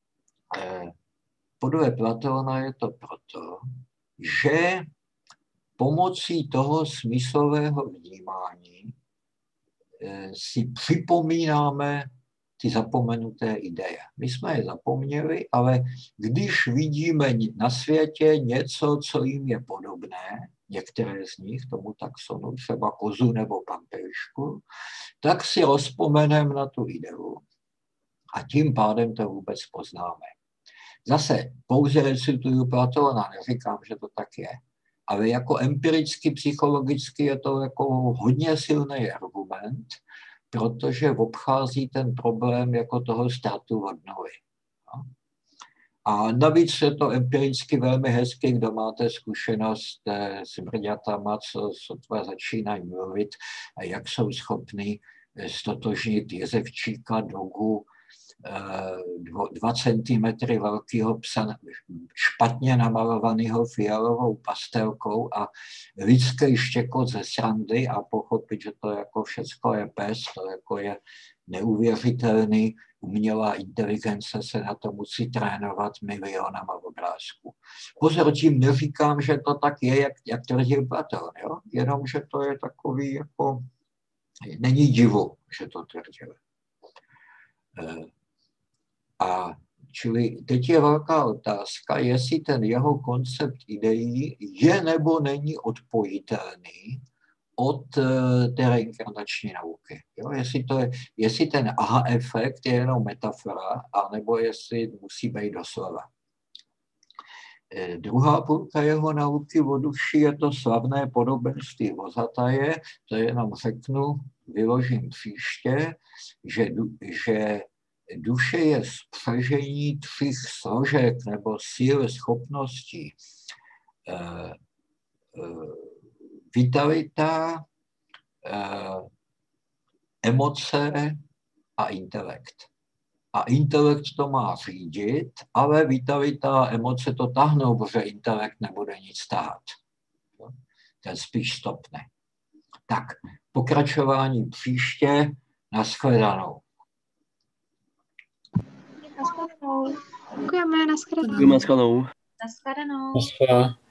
podle Platóna je to proto, že pomocí toho smyslového vnímání si připomínáme ty zapomenuté ideje. My jsme je zapomněli, ale když vidíme na světě něco, co jim je podobné, některé z nich, tomu taxonu, třeba kozu nebo pampelišku, tak si rozpomeneme na tu ideu a tím pádem to vůbec poznáme. Zase pouze recituju Platóna, neříkám, že to tak je, ale jako empiricky, psychologicky je to jako hodně silný argument, protože obchází ten problém jako toho ztrátu hodnoty. A navíc je to empiricky velmi hezky, kdo máte zkušenost s brďatama, co sotva začínají mluvit a jak jsou schopni stotožnit jezevčíka, dogu, dva centimetry velkého psa, špatně namalovaného fialovou pastelkou a lidský štěkot ze srandy a pochopit, že to jako všecko je pes, to jako je neuvěřitelný, umělá inteligence se na to musí trénovat milionama obrázků. Pozor, tím neříkám, že to tak je, jak, jak tvrdil Platón, jo? Jenom, že to je takový jako, není divu, že to tvrdil. A čili teď je velká otázka, jestli ten jeho koncept ideí je nebo není odpojitelný od té reinkarnační nauky. Jo? Jestli, to je, jestli ten aha efekt je jenom metafora, anebo jestli musí být doslova. Druhá půlka jeho nauky o duši je to slavné podobenství Vozataje, to jenom řeknu, vyložím příště, že, že duše je spřažení třích složek nebo síl, schopností. E, e, vitalita, e, emoce a intelekt. A intelekt to má řídit, ale vitalita a emoce to tahnou, protože intelekt nebude nic stát. Ten spíš stopne. Tak, pokračování příště, nashledanou. Naschledanou. Děkujeme, naschledanou. Děkujeme, naschledanou. Naschledanou. Naschle.